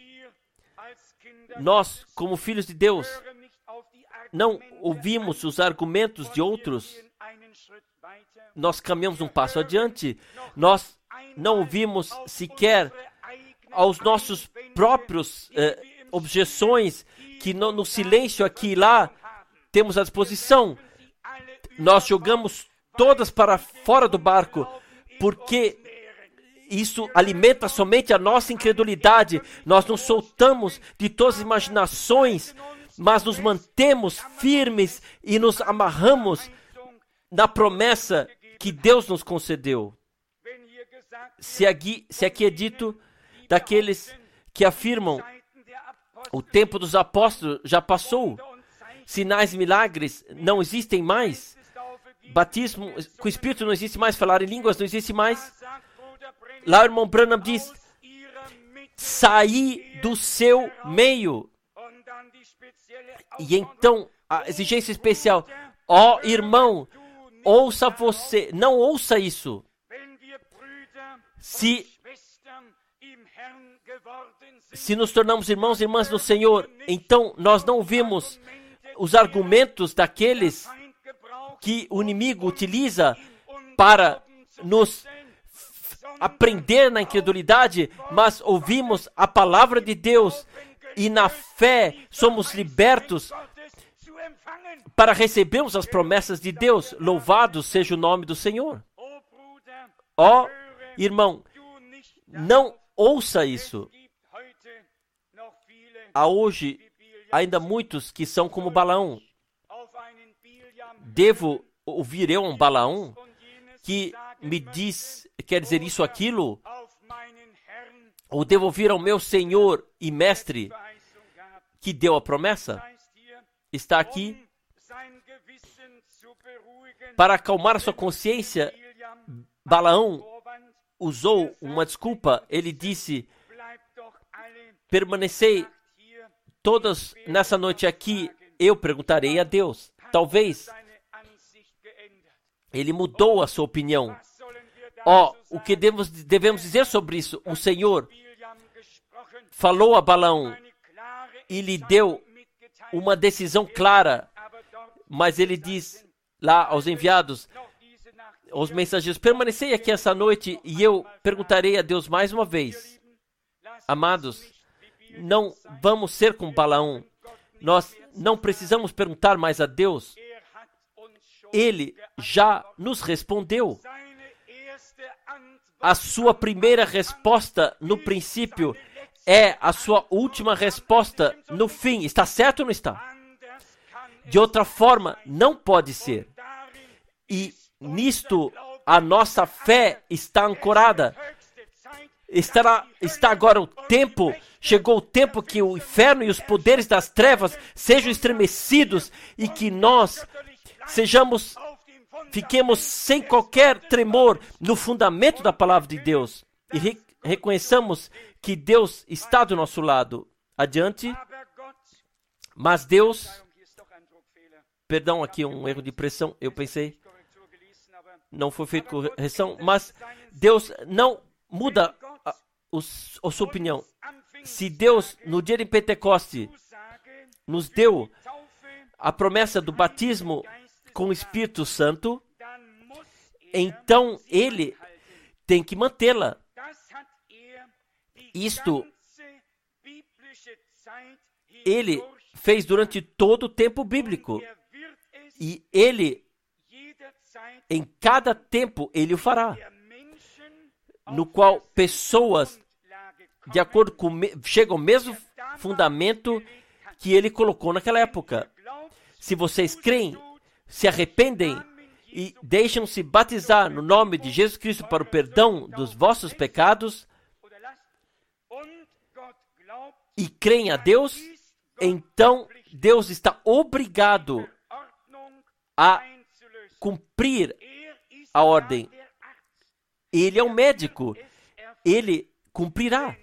nós, como filhos de Deus, não ouvimos os argumentos de outros, nós caminhamos um passo adiante, nós não ouvimos sequer aos nossos próprios eh, objeções que no, no silêncio aqui e lá temos à disposição. Nós jogamos todas para fora do barco, porque isso alimenta somente a nossa incredulidade. Nós nos soltamos de todas as imaginações, mas nos mantemos firmes e nos amarramos na promessa que Deus nos concedeu. Se aqui, se aqui é dito daqueles que afirmam o tempo dos apóstolos já passou, sinais e milagres não existem mais, batismo com o Espírito não existe mais, falar em línguas não existe mais. Lá o irmão Branham diz, sair do seu meio. E então, a exigência especial, ó oh, irmão, ouça você, não ouça isso. Se, se nos tornamos irmãos e irmãs do Senhor, então nós não ouvimos os argumentos daqueles que o inimigo utiliza para nos aprender na incredulidade, mas ouvimos a palavra de Deus e na fé somos libertos para recebermos as promessas de Deus. Louvado seja o nome do Senhor. Ó, oh, irmão, não ouça isso. Há hoje ainda muitos que são como Balaão. Devo ouvir eu um Balaão que me diz, quer dizer isso, aquilo? Ou devo ouvir ao meu Senhor e Mestre que deu a promessa? Está aqui. Para acalmar a sua consciência, Balaão usou uma desculpa. Ele disse, permanecei todos nessa noite aqui, eu perguntarei a Deus. Talvez ele mudou a sua opinião. Ó, oh, o que devemos, devemos dizer sobre isso? O Senhor falou a Balaão e lhe deu uma decisão clara, mas ele diz lá aos enviados, aos mensageiros, permanecei aqui essa noite e eu perguntarei a Deus mais uma vez. Amados, não vamos ser como Balaão. Nós não precisamos perguntar mais a Deus. Ele já nos respondeu. A sua primeira resposta no princípio é a sua última resposta no fim. Está certo ou não está? De outra forma, não pode ser. E nisto a nossa fé está ancorada. Estará, está agora o tempo, chegou o tempo que o inferno e os poderes das trevas sejam estremecidos e que nós sejamos, fiquemos sem qualquer tremor no fundamento da palavra de Deus e re, reconheçamos que Deus está do nosso lado. Adiante. Mas Deus, perdão, aqui um erro de pressão, eu pensei, não foi feito correção, mas Deus não muda a, a, a sua opinião. Se Deus, no dia de Pentecoste, nos deu a promessa do batismo com o Espírito Santo, então Ele tem que mantê-la. Isto Ele fez durante todo o tempo bíblico. E Ele, em cada tempo, Ele o fará. No qual pessoas, de acordo com, chegam ao mesmo fundamento que Ele colocou naquela época. Se vocês creem, se arrependem e deixam-se batizar no nome de Jesus Cristo para o perdão dos vossos pecados e creem a Deus, então Deus está obrigado a cumprir a ordem. Ele é um médico. Ele cumprirá.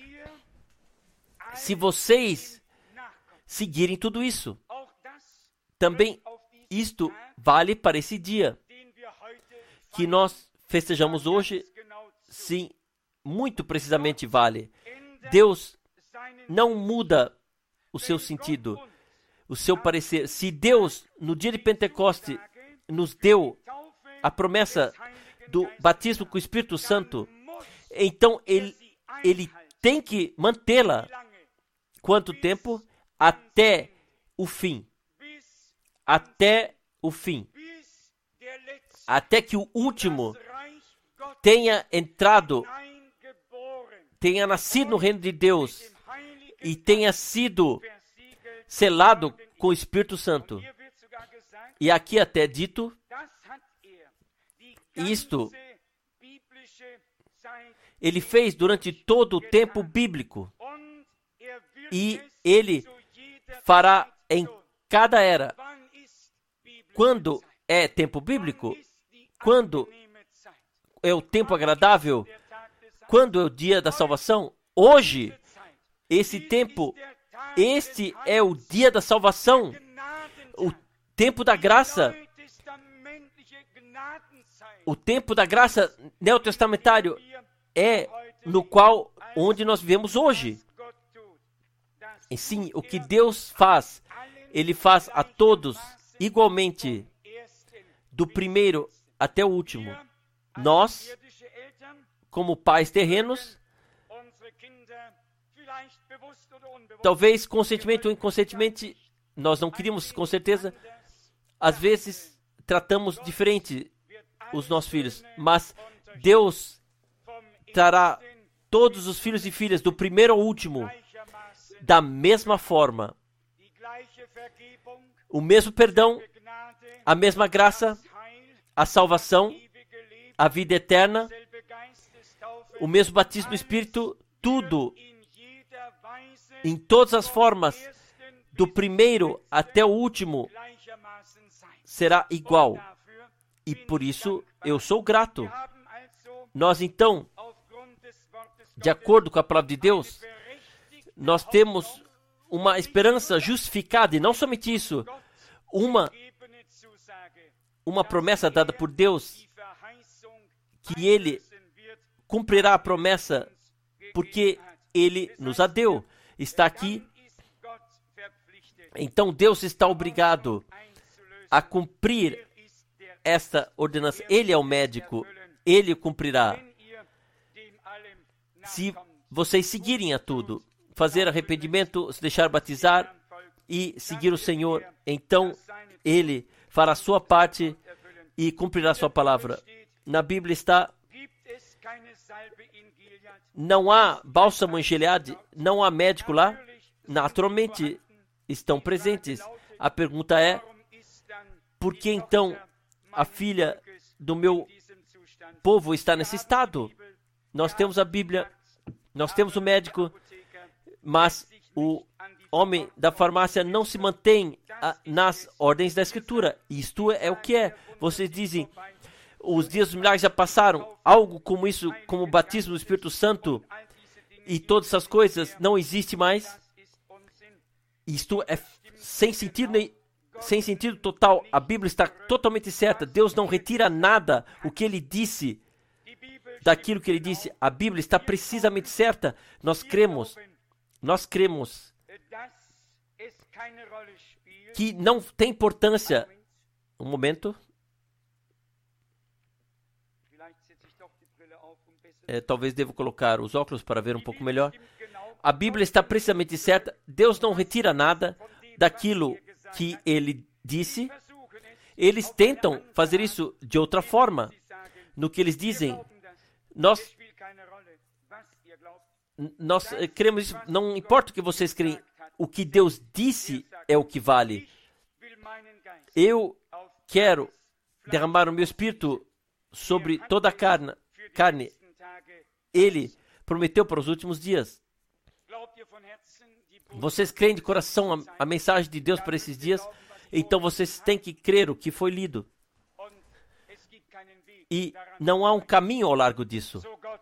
Se vocês seguirem tudo isso. Também isto vale para esse dia que nós festejamos hoje. Sim, muito precisamente vale. Deus não muda o seu sentido, o seu parecer. Se Deus, no dia de Pentecoste, nos deu a promessa do batismo com o Espírito Santo, então Ele, ele tem que mantê-la. Quanto tempo? Até o fim. Até o fim. Até que o último tenha entrado, tenha nascido no reino de Deus e tenha sido selado com o Espírito Santo. E aqui até é dito, isto Ele fez durante todo o tempo bíblico. E Ele fará em cada era. Quando é tempo bíblico? Quando é o tempo agradável? Quando é o dia da salvação? Hoje, esse tempo, este é o dia da salvação, o tempo da graça, o tempo da graça neotestamentário é no qual, onde nós vivemos hoje. E sim, o que Deus faz, Ele faz a todos igualmente, do primeiro até o último. Nós, como pais terrenos, talvez conscientemente ou inconscientemente, nós não queríamos, com certeza, às vezes tratamos diferente os nossos filhos, mas Deus trará todos os filhos e filhas, do primeiro ao último, da mesma forma. O mesmo perdão, a mesma graça, a salvação, a vida eterna, o mesmo batismo do Espírito, tudo, em todas as formas, do primeiro até o último, será igual. E por isso eu sou grato. Nós então, de acordo com a palavra de Deus, nós temos uma esperança justificada, e não somente isso, uma, uma promessa dada por Deus, que Ele cumprirá a promessa, porque Ele nos a deu. Está aqui. Então Deus está obrigado a cumprir esta ordenança. Ele é o médico, Ele cumprirá. Se vocês seguirem a tudo, fazer arrependimento, se deixar batizar e seguir o Senhor, então Ele fará a sua parte e cumprirá a sua palavra. Na Bíblia está: não há bálsamo em Gileade, não há médico lá. Naturalmente estão presentes. A pergunta é: por que então a filha do meu povo está nesse estado? Nós temos a Bíblia, nós temos o médico, mas o homem da farmácia não se mantém a, nas ordens da Escritura. Isto é o que é. Vocês dizem: os dias dos milagres já passaram. Algo como isso, como o batismo do Espírito Santo e todas essas coisas, não existe mais. Isto é sem sentido, sem sentido total. A Bíblia está totalmente certa. Deus não retira nada o que Ele disse daquilo que Ele disse. A Bíblia está precisamente certa. Nós cremos, nós cremos que não tem importância. Um momento. É, talvez devo colocar os óculos para ver um pouco melhor. A Bíblia está precisamente certa. Deus não retira nada daquilo que Ele disse. Eles tentam fazer isso de outra forma. No que eles dizem, nós, nós cremos isso. Não importa o que vocês creem. O que Deus disse é o que vale. Eu quero derramar o meu Espírito sobre toda a carne. carne. Ele prometeu para os últimos dias. Vocês creem de coração a, a mensagem de Deus para esses dias? Então vocês têm que crer o que foi lido. E não há um caminho ao largo disso.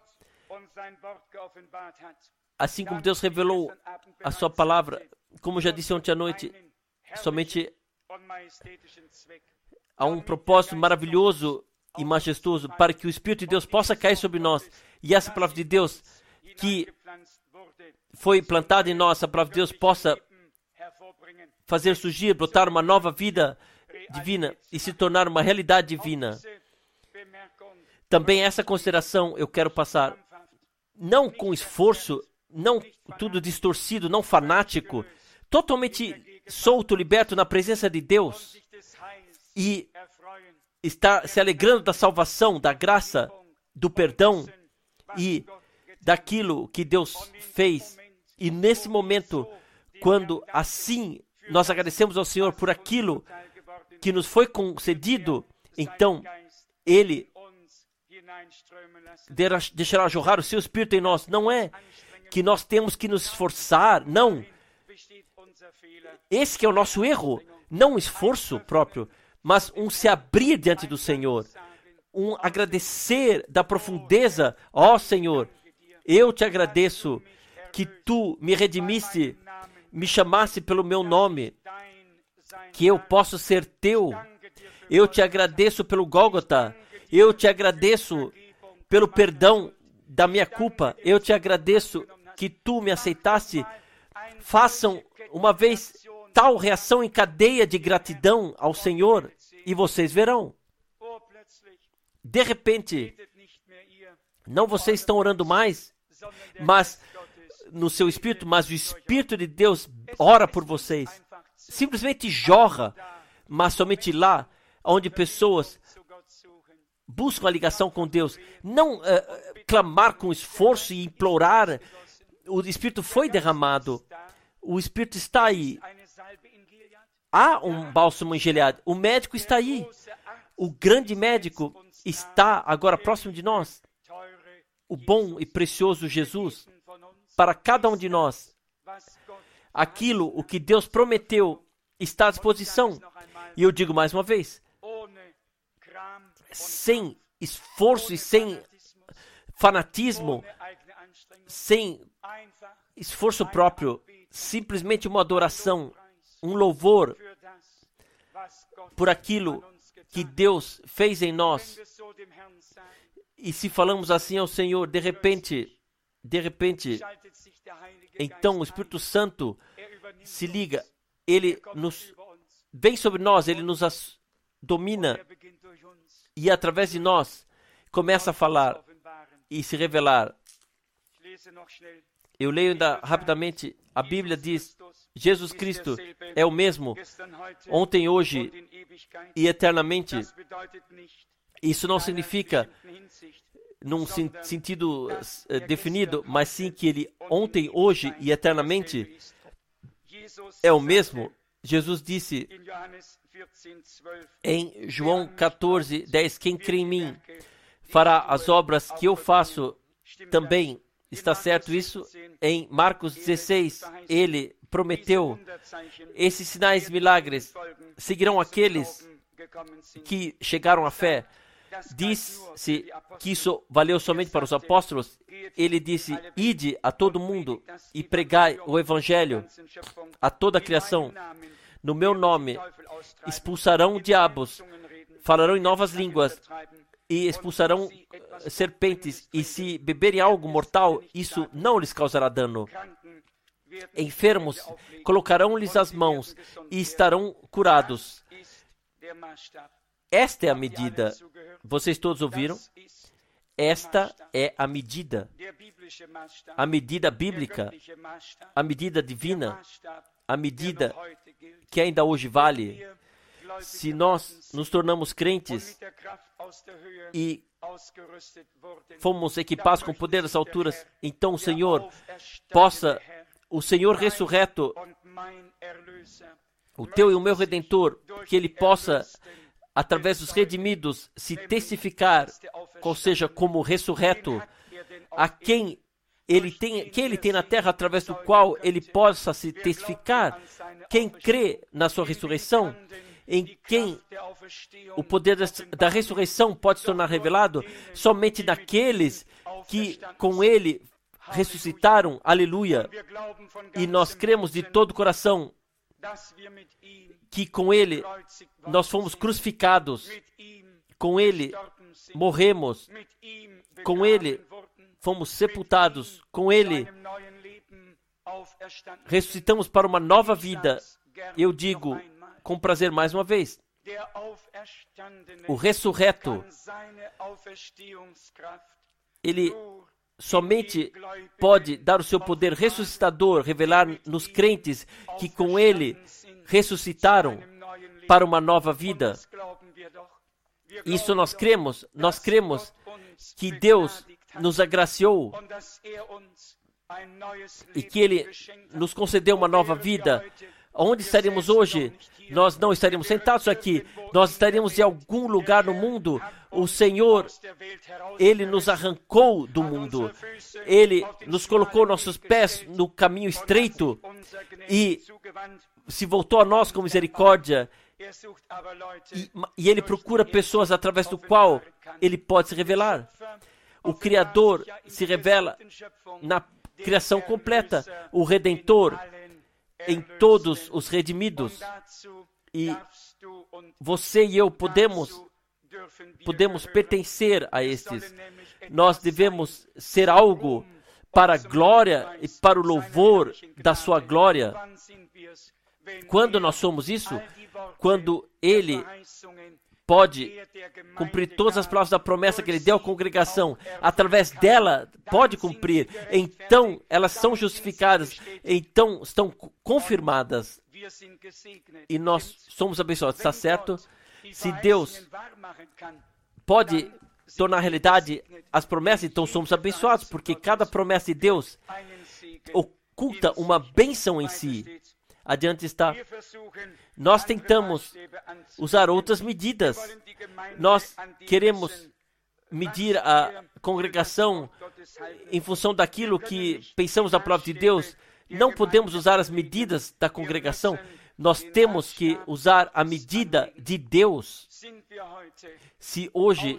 Assim como Deus revelou a sua palavra, como já disse ontem à noite, somente há um propósito maravilhoso e majestoso para que o Espírito de Deus possa cair sobre nós. E essa palavra de Deus que foi plantada em nós, a palavra de Deus possa fazer surgir, brotar uma nova vida divina e se tornar uma realidade divina. Também essa consideração eu quero passar, não com esforço, não tudo distorcido, não fanático, totalmente solto, liberto na presença de Deus e está se alegrando da salvação, da graça, do perdão e daquilo que Deus fez. E nesse momento, quando assim nós agradecemos ao Senhor por aquilo que nos foi concedido, então Ele deixará jorrar o seu Espírito em nós. Não é que nós temos que nos esforçar, não. Esse que é o nosso erro, não um esforço próprio, mas um se abrir diante do Senhor, um agradecer da profundeza. Ó Senhor, eu te agradeço que tu me redimiste, me chamasse pelo meu nome, que eu posso ser teu. Eu te agradeço pelo Gólgota, eu te agradeço pelo perdão da minha culpa, eu te agradeço que tu me aceitaste. Façam uma vez tal reação em cadeia de gratidão ao Senhor e vocês verão. De repente, não vocês estão orando mais, mas no seu espírito, mas o Espírito de Deus ora por vocês. Simplesmente jorra, mas somente lá onde pessoas buscam a ligação com Deus. Não uh, clamar com esforço e implorar. O Espírito foi derramado. O Espírito está aí. Há um bálsamo em Gileade. O médico está aí. O grande médico está agora próximo de nós. O bom e precioso Jesus. Para cada um de nós. Aquilo, o que Deus prometeu, está à disposição. E eu digo mais uma vez. Sem esforço e sem fanatismo, sem esforço próprio, simplesmente uma adoração, um louvor por aquilo que Deus fez em nós. E se falamos assim ao Senhor, de repente, de repente, então o Espírito Santo se liga, ele nos vem sobre nós, ele nos as, domina e através de nós começa a falar e se revelar. Eu leio ainda rapidamente, a Bíblia diz, Jesus Cristo é o mesmo, ontem, hoje e eternamente. Isso não significa, num sen- sentido uh, definido, mas sim que Ele ontem, hoje e eternamente é o mesmo. Jesus disse em João quatorze, dez, quem crê em mim fará as obras que eu faço também. Está certo isso? Em Marcos dezesseis, ele prometeu, esses sinais e milagres seguirão aqueles que chegaram à fé. Disse que isso valeu somente para os apóstolos. Ele disse, ide a todo mundo e pregai o evangelho a toda a criação. No meu nome expulsarão diabos, falarão em novas línguas e expulsarão serpentes, e se beberem algo mortal, isso não lhes causará dano. Enfermos colocarão-lhes as mãos e estarão curados. Esta é a medida. Vocês todos ouviram? Esta é a medida. A medida bíblica, a medida divina, a medida que ainda hoje vale. Se nós nos tornamos crentes e fomos equipados com o poder das alturas, então o Senhor possa, o Senhor ressurreto, o teu e o meu Redentor, que Ele possa, através dos redimidos, se testificar, ou seja, como ressurreto, a quem ele tem, quem Ele tem na terra, através do qual Ele possa se testificar. Quem crê na sua ressurreição, em quem o poder da ressurreição pode se tornar revelado, somente naqueles que com Ele ressuscitaram, aleluia. E nós cremos de todo o coração que com Ele nós fomos crucificados, com Ele morremos, com Ele fomos sepultados, com Ele ressuscitamos para uma nova vida. Eu digo com prazer mais uma vez, o ressurreto, ele somente pode dar o seu poder ressuscitador, revelar nos crentes que com ele ressuscitaram para uma nova vida. Isso nós cremos, nós cremos que Deus nos agraciou e que Ele nos concedeu uma nova vida onde estaríamos hoje? Nós não estaríamos sentados aqui. Nós estaríamos em algum lugar no mundo. O Senhor, Ele nos arrancou do mundo. Ele nos colocou nossos pés no caminho estreito e se voltou a nós com misericórdia. E, e Ele procura pessoas através do qual Ele pode se revelar. O Criador se revela na criação completa. O Redentor em todos os redimidos. E você e eu podemos, podemos pertencer a estes. Nós devemos ser algo para a glória e para o louvor da sua glória. Quando nós somos isso, quando Ele pode cumprir todas as palavras da promessa que Ele deu à congregação, através dela pode cumprir, então elas são justificadas, então estão confirmadas e nós somos abençoados, está certo? Se Deus pode tornar realidade as promessas, então somos abençoados, porque cada promessa de Deus oculta uma bênção em si. Adiante está. Nós tentamos usar outras medidas. Nós queremos medir a congregação em função daquilo que pensamos da palavra de Deus. Não podemos usar as medidas da congregação. Nós temos que usar a medida de Deus. Se hoje,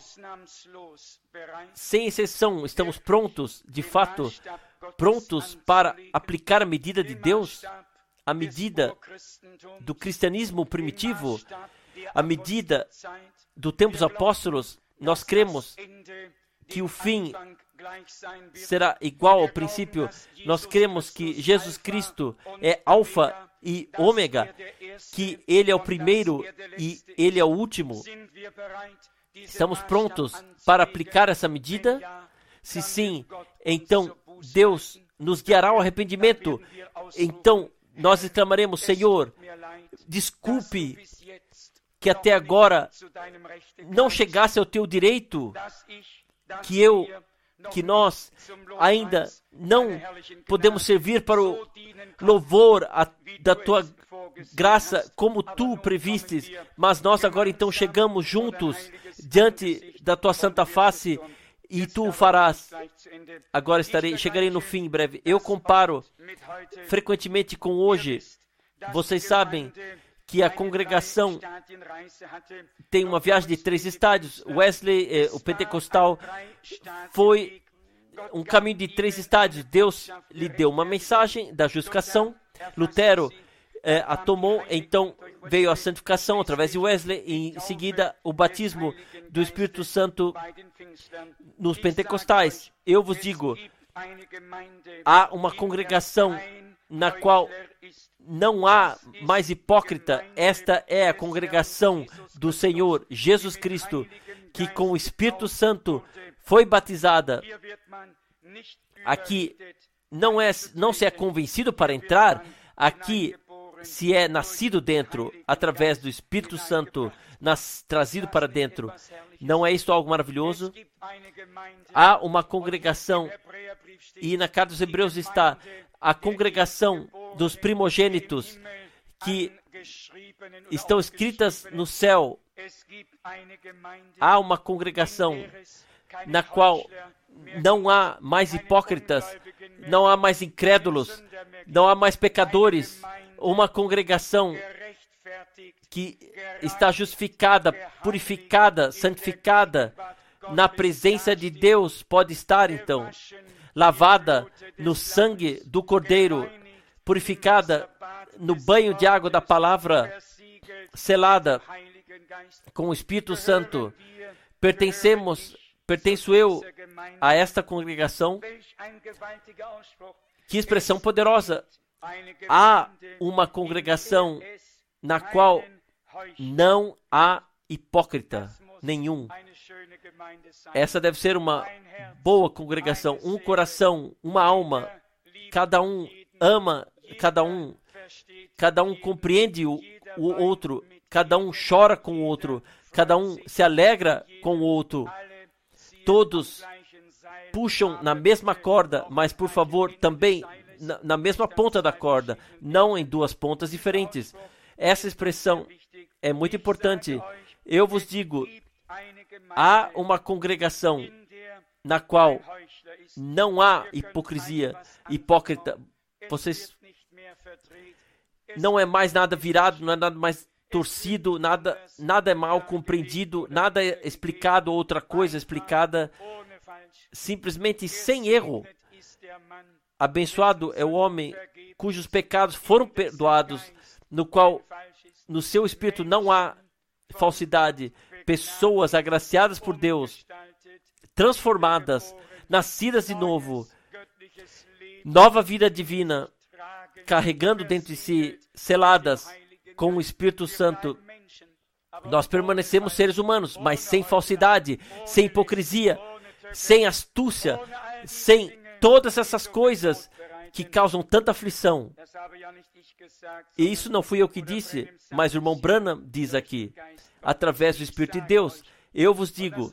sem exceção, estamos prontos, de fato, prontos para aplicar a medida de Deus, a medida do cristianismo primitivo, a medida do tempo dos apóstolos, nós cremos que o fim será igual ao princípio. Nós cremos que Jesus Cristo é alfa e ômega, que Ele é o primeiro e Ele é o último. Estamos prontos para aplicar essa medida? Se sim, então Deus nos guiará ao arrependimento. Então nós exclamaremos: Senhor, desculpe que até agora não chegasse ao teu direito, que eu, que nós ainda não podemos servir para o louvor a, da tua graça como tu previstes, mas nós agora então chegamos juntos diante da tua santa face e tu o farás. Agora estarei, chegarei no fim em breve. Eu comparo frequentemente com hoje. Vocês sabem que a congregação tem uma viagem de três estádios. Wesley, eh, o pentecostal, foi um caminho de três estádios. Deus lhe deu uma mensagem da justificação. Lutero eh, a tomou, então veio a santificação através de Wesley. E em seguida, o batismo do Espírito Santo nos pentecostais. Eu vos digo, há uma congregação na qual não há mais hipócrita. Esta é a congregação do Senhor Jesus Cristo, que com o Espírito Santo foi batizada. Aqui não, é, não se é convencido para entrar, aqui se é nascido dentro, através do Espírito Santo, nas, trazido para dentro. Não é isso algo maravilhoso? Há uma congregação, e na carta dos Hebreus está a congregação dos primogênitos, que estão escritas no céu. Há uma congregação na qual não há mais hipócritas, não há mais incrédulos, não há mais pecadores. Uma congregação que está justificada, purificada, santificada na presença de Deus, pode estar então lavada no sangue do Cordeiro, purificada no banho de água da palavra, selada com o Espírito Santo. Pertencemos, pertenço eu a esta congregação. Que expressão poderosa! Há uma congregação na qual não há hipócrita nenhum. Essa deve ser uma boa congregação, um coração, uma alma. Cada um ama, cada um, cada um compreende o, o outro, cada um chora com o outro, cada um se alegra com o outro. Todos puxam na mesma corda, mas por favor também na, na mesma ponta da corda, não em duas pontas diferentes. Essa expressão é muito importante. Eu vos digo, há uma congregação na qual não há hipocrisia, hipócrita. Vocês não é mais nada virado, não é nada mais torcido, nada, nada é mal compreendido, nada é explicado, outra coisa explicada, simplesmente sem erro. Abençoado é o homem cujos pecados foram perdoados, no qual no seu espírito não há falsidade. Pessoas agraciadas por Deus, transformadas, nascidas de novo, nova vida divina, carregando dentro de si, seladas com o Espírito Santo. Nós permanecemos seres humanos, mas sem falsidade, sem hipocrisia, sem astúcia, sem todas essas coisas que causam tanta aflição. E isso não fui eu que disse, mas o irmão Branham diz aqui, através do Espírito de Deus. Eu vos digo,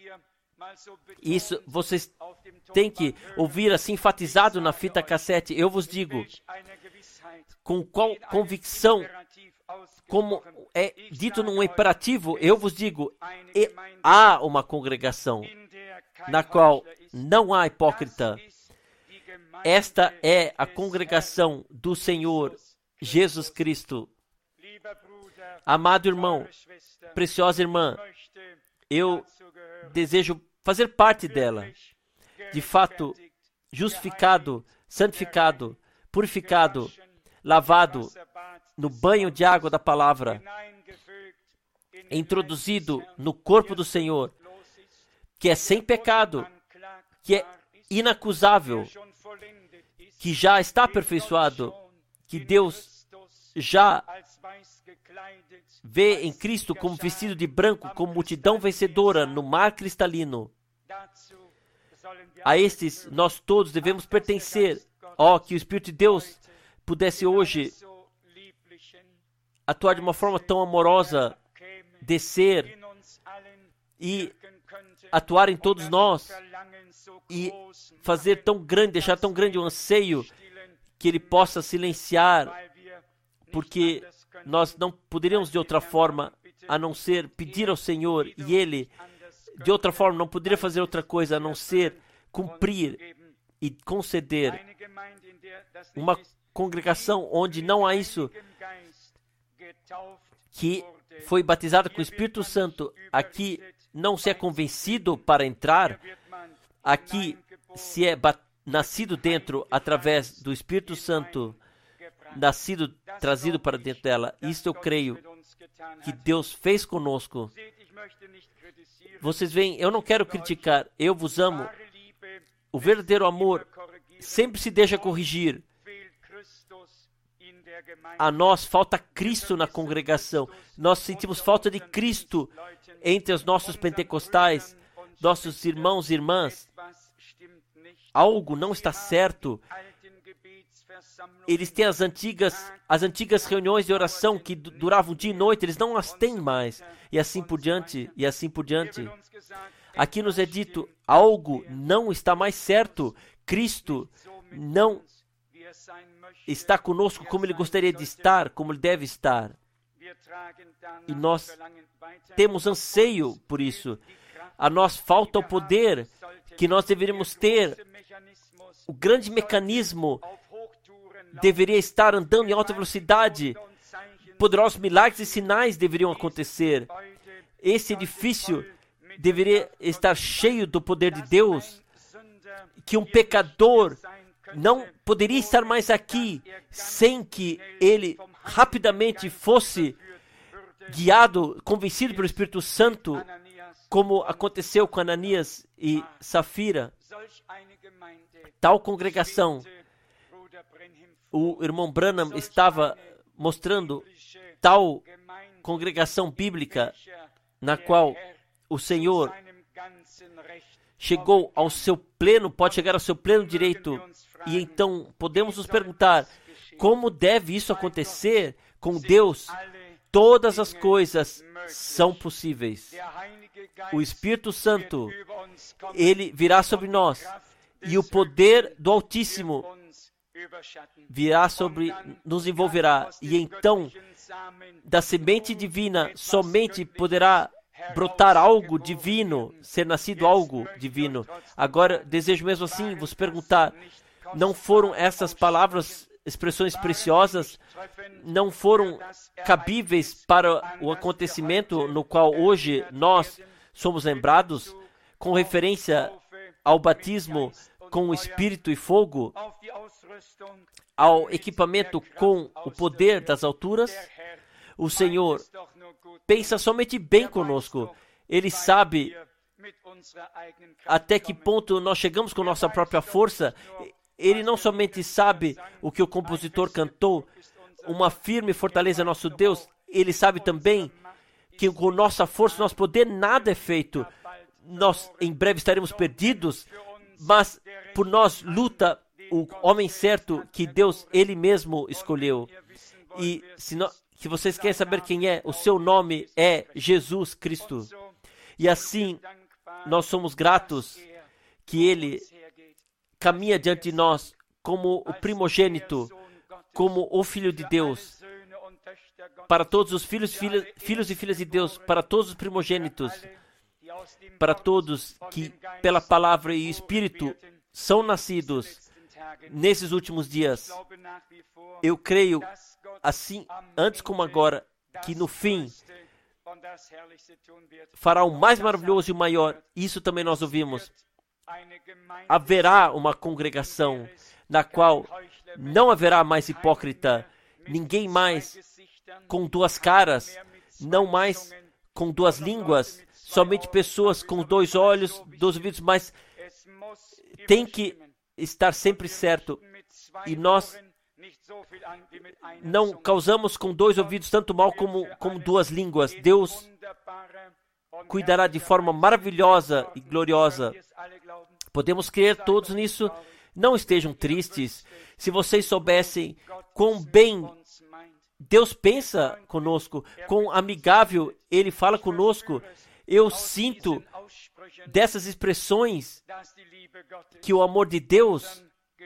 isso vocês têm que ouvir assim enfatizado na fita cassete. Eu vos digo, com qual convicção, como é dito num imperativo, eu vos digo, há uma congregação na qual não há hipócrita. Esta é a congregação do Senhor Jesus Cristo. Amado irmão, preciosa irmã, eu desejo fazer parte dela. De fato, justificado, santificado, purificado, lavado no banho de água da palavra, introduzido no corpo do Senhor, que é sem pecado, que é inacusável, que já está aperfeiçoado, que Deus já vê em Cristo como vestido de branco, como multidão vencedora no mar cristalino. A estes nós todos devemos pertencer. Ó, oh, que o Espírito de Deus pudesse hoje atuar de uma forma tão amorosa, descer e atuar em todos nós e fazer tão grande, deixar tão grande o anseio que Ele possa silenciar, porque nós não poderíamos de outra forma a não ser pedir ao Senhor, e Ele de outra forma não poderia fazer outra coisa a não ser cumprir e conceder. Uma congregação onde não há isso, que foi batizada com o Espírito Santo, aqui não se é convencido para entrar, aqui se é nascido dentro através do Espírito Santo, nascido, trazido para dentro dela. Isto eu creio que Deus fez conosco. Vocês veem, eu não quero criticar, eu vos amo. O verdadeiro amor sempre se deixa corrigir. A nós falta Cristo na congregação. Nós sentimos falta de Cristo entre os nossos pentecostais, nossos irmãos e irmãs. Algo não está certo. Eles têm as antigas, as antigas reuniões de oração que duravam dia e noite, eles não as têm mais. E assim por diante, e assim por diante. Aqui nos é dito, algo não está mais certo. Cristo não está conosco como Ele gostaria de estar, como Ele deve estar. E nós temos anseio por isso. A nós falta o poder que nós deveríamos ter. O grande mecanismo deveria estar andando em alta velocidade. Poderosos milagres e sinais deveriam acontecer. Esse edifício deveria estar cheio do poder de Deus, que um pecador não poderia estar mais aqui sem que ele rapidamente fosse guiado, convencido pelo Espírito Santo, como aconteceu com Ananias e Safira. Tal congregação, o irmão Branham estava mostrando tal congregação bíblica na qual o Senhor chegou ao seu pleno, pode chegar ao seu pleno direito. E então podemos nos perguntar, como deve isso acontecer com Deus? Todas as coisas são possíveis. O Espírito Santo, Ele virá sobre nós, e o poder do Altíssimo virá sobre, nos envolverá. E então, da semente divina, somente poderá brotar algo divino, ser nascido algo divino. Agora, desejo mesmo assim vos perguntar, não foram essas palavras, expressões preciosas, não foram cabíveis para o acontecimento no qual hoje nós somos lembrados, com referência ao batismo com o Espírito e fogo, ao equipamento com o poder das alturas? O Senhor pensa somente bem conosco. Ele sabe até que ponto nós chegamos com nossa própria força. Ele não somente sabe o que o compositor cantou, uma firme fortaleza é nosso Deus. Ele sabe também que com nossa força, nosso poder, nada é feito. Nós em breve estaremos perdidos, mas por nós luta o homem certo que Deus, Ele mesmo escolheu. E se, não, se vocês querem saber quem é, o seu nome é Jesus Cristo. E assim, nós somos gratos que Ele caminha diante de nós como o primogênito, como o Filho de Deus, para todos os filhos, filhos, filhos e filhas de Deus, para todos os primogênitos, para todos que pela palavra e Espírito são nascidos nesses últimos dias. Eu creio, assim, antes como agora, que no fim fará o mais maravilhoso e o maior. Isso também nós ouvimos. Haverá uma congregação na qual não haverá mais hipócrita, ninguém mais com duas caras, não mais com duas línguas, somente pessoas com dois olhos, dois ouvidos, mas tem que estar sempre certo. E nós não causamos com dois ouvidos tanto mal como com duas línguas. Deus cuidará de forma maravilhosa e gloriosa. Podemos crer todos nisso? Não estejam tristes. Se vocês soubessem quão bem Deus pensa conosco, quão amigável Ele fala conosco, eu sinto dessas expressões que o amor de Deus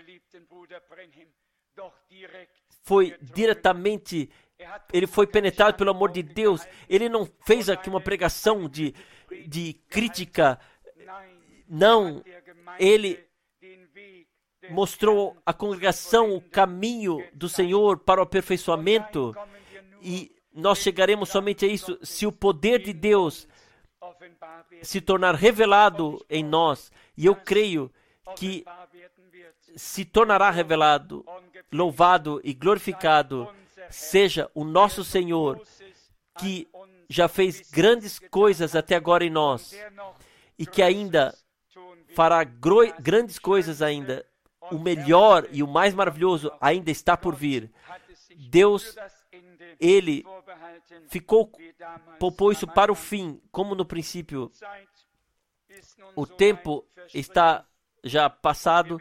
foi diretamente, ele foi penetrado pelo amor de Deus. Ele não fez aqui uma pregação de, de crítica. Não, ele mostrou à congregação o caminho do Senhor para o aperfeiçoamento, e nós chegaremos somente a isso se o poder de Deus se tornar revelado em nós, e eu creio que se tornará revelado, louvado e glorificado seja o nosso Senhor, que já fez grandes coisas até agora em nós, e que ainda fará gro- grandes coisas ainda. O melhor e o mais maravilhoso ainda está por vir. Deus, Ele ficou, poupou isso para o fim, como no princípio. O tempo está já passado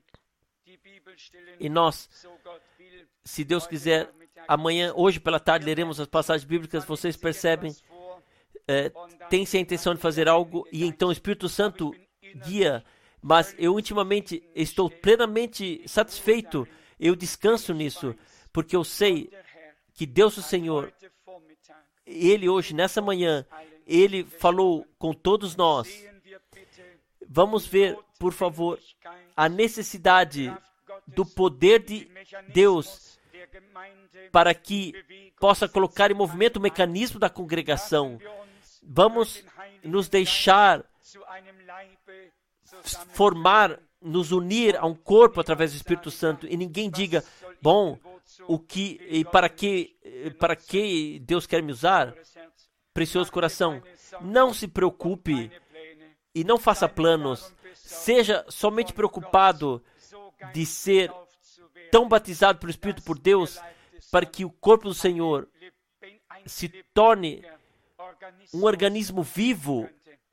e nós, se Deus quiser, amanhã, hoje pela tarde, leremos as passagens bíblicas. Vocês percebem, é, tem-se a intenção de fazer algo e então o Espírito Santo guia, mas eu intimamente estou plenamente satisfeito, eu descanso nisso, porque eu sei que Deus o Senhor, Ele hoje, nessa manhã, Ele falou com todos nós. Vamos ver, por favor, a necessidade do poder de Deus para que possa colocar em movimento o mecanismo da congregação. Vamos nos deixar formar, nos unir a um corpo através do Espírito Santo, e ninguém diga, bom, o que e para que para que Deus quer me usar? Precioso coração, não se preocupe e não faça planos. Seja somente preocupado de ser tão batizado pelo Espírito por Deus, para que o corpo do Senhor se torne um organismo vivo,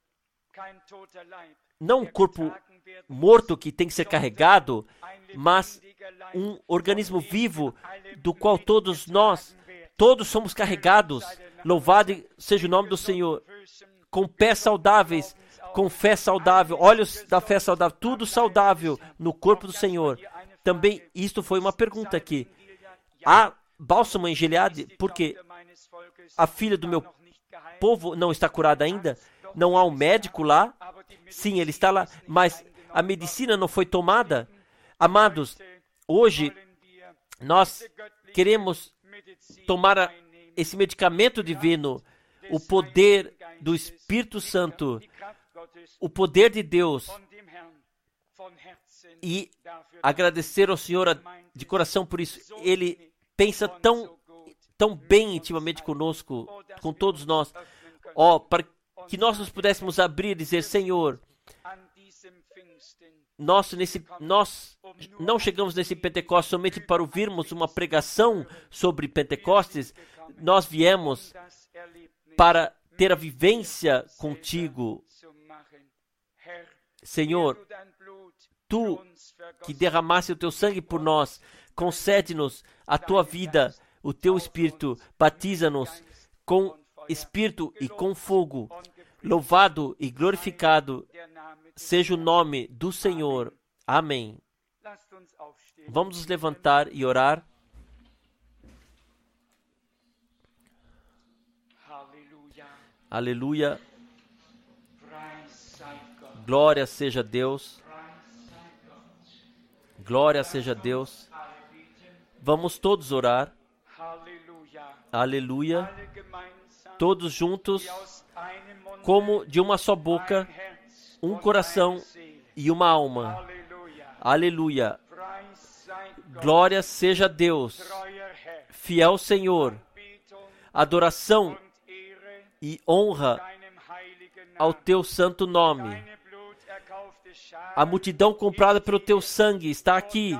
não um corpo morto que tem que ser carregado, mas um organismo vivo do qual todos nós, todos somos carregados. Louvado seja o nome do Senhor. Com pés saudáveis, com fé saudável, olhos da fé saudável, tudo saudável no corpo do Senhor. Também isto foi uma pergunta aqui. Há bálsamo em Gileade porque a filha do meu povo não está curada ainda? Não há um médico lá? Sim, ele está lá, mas a medicina não foi tomada? Amados, hoje nós queremos tomar a, esse medicamento divino, o poder do Espírito Santo, o poder de Deus, e agradecer ao Senhor de coração por isso. Ele pensa tão, tão bem intimamente conosco, com todos nós, ó, para que nós nos pudéssemos abrir e dizer: Senhor, nós, nesse, nós não chegamos nesse Pentecostes somente para ouvirmos uma pregação sobre Pentecostes, nós viemos para ter a vivência contigo. Senhor, tu que derramaste o teu sangue por nós, concede-nos a tua vida, o teu Espírito, batiza-nos com Espírito e com fogo. Louvado e glorificado seja o nome do Senhor. Amém. Vamos nos levantar e orar. Aleluia. Glória seja a Deus. Glória seja a Deus. Vamos todos orar. Aleluia. Todos juntos, como de uma só boca, um coração e uma alma. Aleluia. Glória seja a Deus. Fiel Senhor. Adoração e honra ao teu santo nome. A multidão comprada pelo teu sangue está aqui,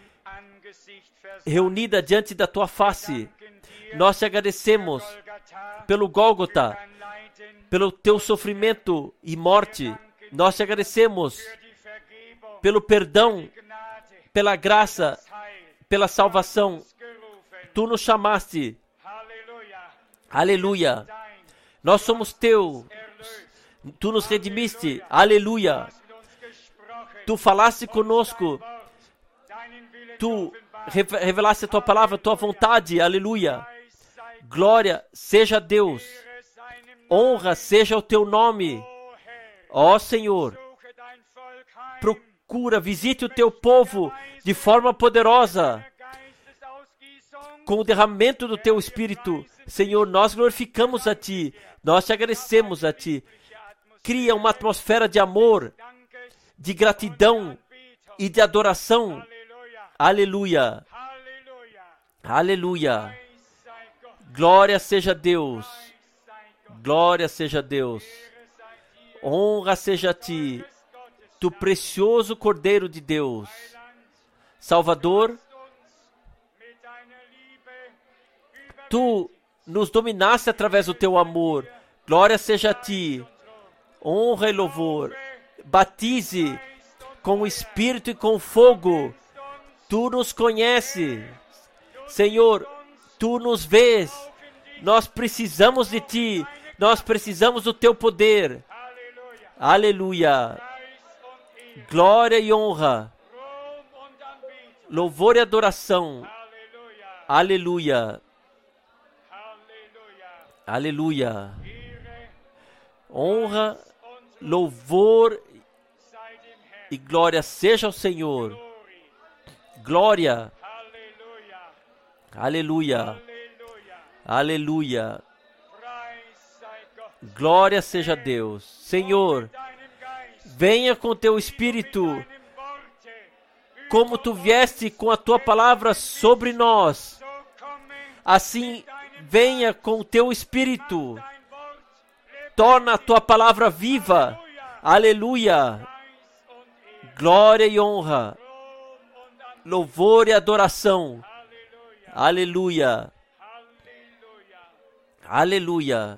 reunida diante da tua face. Nós te agradecemos pelo Gólgota, pelo teu sofrimento e morte. Nós te agradecemos pelo perdão, pela graça, pela salvação. Tu nos chamaste. Aleluia. Nós somos teus. Tu nos redimiste. Aleluia. Tu falaste conosco. Tu revelaste a tua palavra, a tua vontade. Aleluia. Glória seja a Deus. Honra seja o teu nome. Ó Senhor, procura, visite o teu povo de forma poderosa, com o derramamento do teu Espírito. Senhor, nós glorificamos a Ti, nós te agradecemos a Ti. Cria uma atmosfera de amor, de gratidão e de adoração. Aleluia. Aleluia. Glória seja a Deus. Glória seja a Deus. Honra seja a Ti, Tu precioso Cordeiro de Deus. Salvador, Tu nos dominaste através do Teu amor. Glória seja a Ti. Honra e louvor. Batize com o Espírito e com fogo. Tu nos conheces. Senhor, Tu nos vês. Nós precisamos de Ti. Nós precisamos do Teu poder. Aleluia. Glória e honra. Louvor e adoração. Aleluia. Aleluia. Honra, louvor e glória seja ao Senhor. Glória. Aleluia. Aleluia. Glória seja a Deus. Senhor, venha com teu Espírito, como tu vieste com a tua palavra sobre nós. Assim, venha com o teu Espírito. Torna a tua palavra viva. Aleluia. Glória e honra. Louvor e adoração. Aleluia. Aleluia.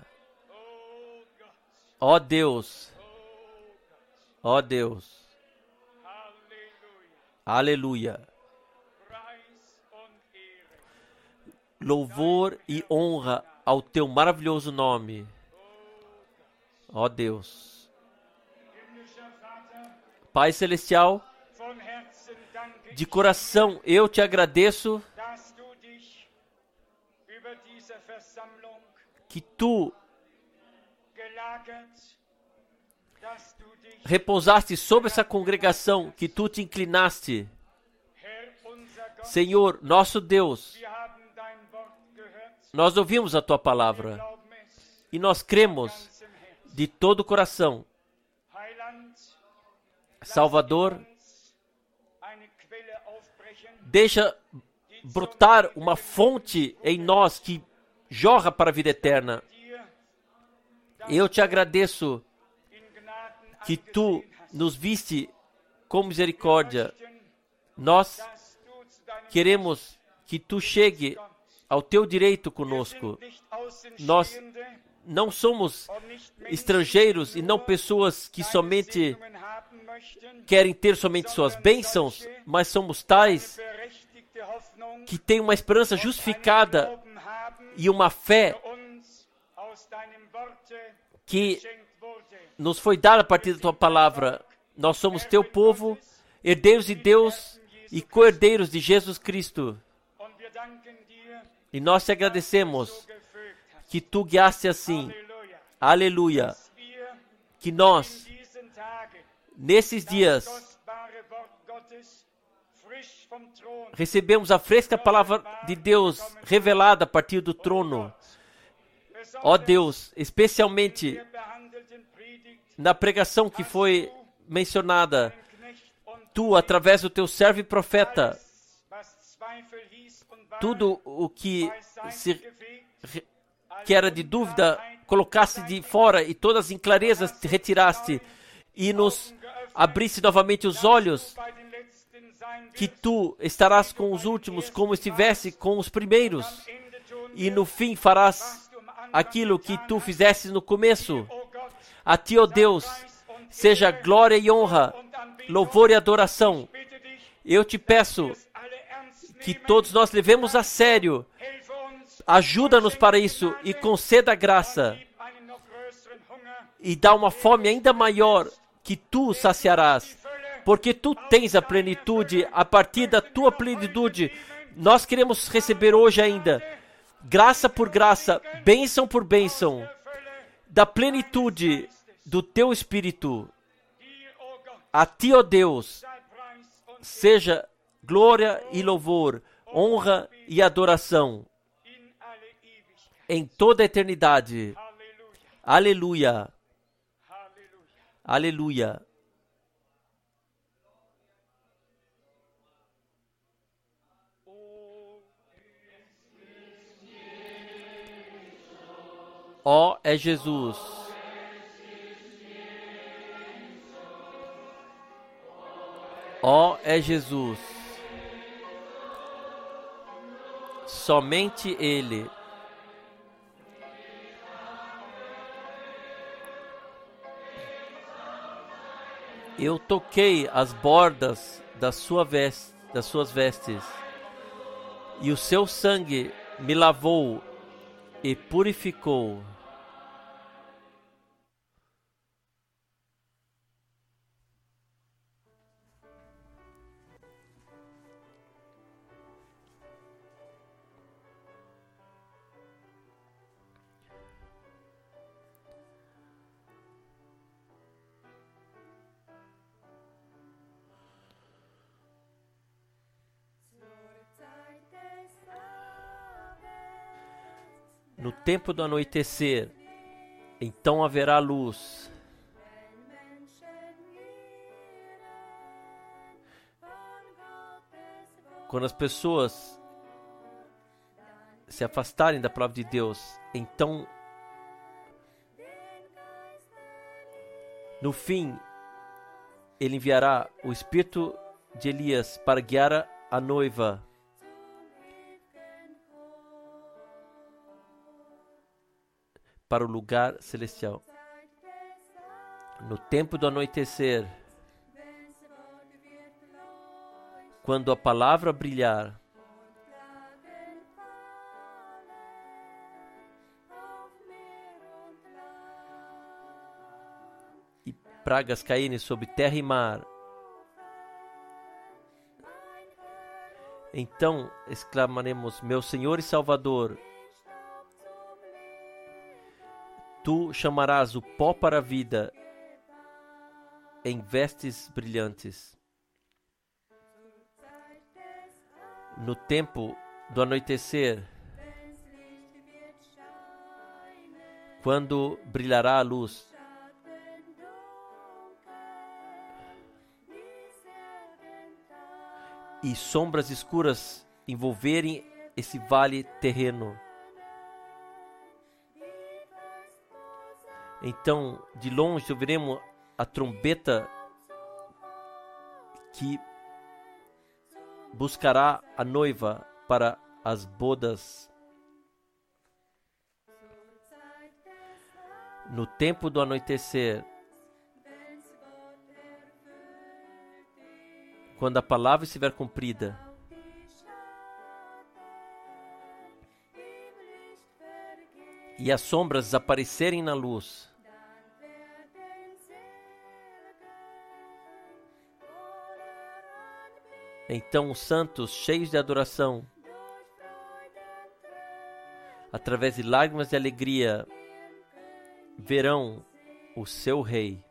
Ó Deus. Ó Deus. Aleluia. Louvor e honra ao teu maravilhoso nome. Ó Deus. Pai Celestial, De coração, eu te agradeço que tu repousaste sobre essa congregação, que tu te inclinaste. Senhor, nosso Deus, nós ouvimos a tua palavra e nós cremos de todo o coração. Salvador, deixa brotar uma fonte em nós que jorra para a vida eterna. Eu te agradeço que tu nos viste com misericórdia. Nós queremos que tu chegue ao teu direito conosco. Nós não somos estrangeiros e não pessoas que somente querem ter somente suas bênçãos, mas somos tais que têm uma esperança justificada e uma fé que nos foi dada a partir da tua palavra. Nós somos teu povo, herdeiros de Deus e co-herdeiros de Jesus Cristo. E nós te agradecemos que tu guiaste assim. Aleluia. Que nós, nesses dias, recebemos a fresca palavra de Deus revelada a partir do trono. Ó Deus, especialmente na pregação que foi mencionada, tu, através do teu servo e profeta, tudo o que, se, que era de dúvida, colocaste de fora e todas as inclarezas te retiraste e nos abriste novamente os olhos, que tu estarás com os últimos como estivesse com os primeiros e no fim farás aquilo que tu fizeste no começo. A ti, ó Deus, seja glória e honra, louvor e adoração. Eu te peço que todos nós levemos a sério. Ajuda-nos para isso e conceda graça. E dá uma fome ainda maior que tu saciarás. Porque tu tens a plenitude, a partir da tua plenitude. Nós queremos receber hoje ainda, graça por graça, bênção por bênção, da plenitude do teu Espírito. A ti, ó Deus, seja glória e louvor, honra e adoração em toda a eternidade. Aleluia. Aleluia. Ó é Jesus. Ó é Jesus. Somente Ele. Eu toquei as bordas da sua veste, das suas vestes, e o seu sangue me lavou e purificou. No tempo do anoitecer, então haverá luz. Quando as pessoas se afastarem da palavra de Deus, então, no fim, Ele enviará o Espírito de Elias para guiar a, a noiva. Para o lugar celestial. No tempo do anoitecer, quando a palavra brilhar, e pragas caírem sobre terra e mar, Então exclamaremos: meu Senhor e Salvador, tu chamarás o pó para a vida em vestes brilhantes. No tempo do anoitecer, quando brilhará a luz, e sombras escuras envolverem esse vale terreno, então de longe ouviremos a trombeta que buscará a noiva para as bodas. No tempo do anoitecer, quando a palavra estiver cumprida, e as sombras desaparecerem na luz, então os santos, cheios de adoração, através de lágrimas de alegria, verão o seu Rei.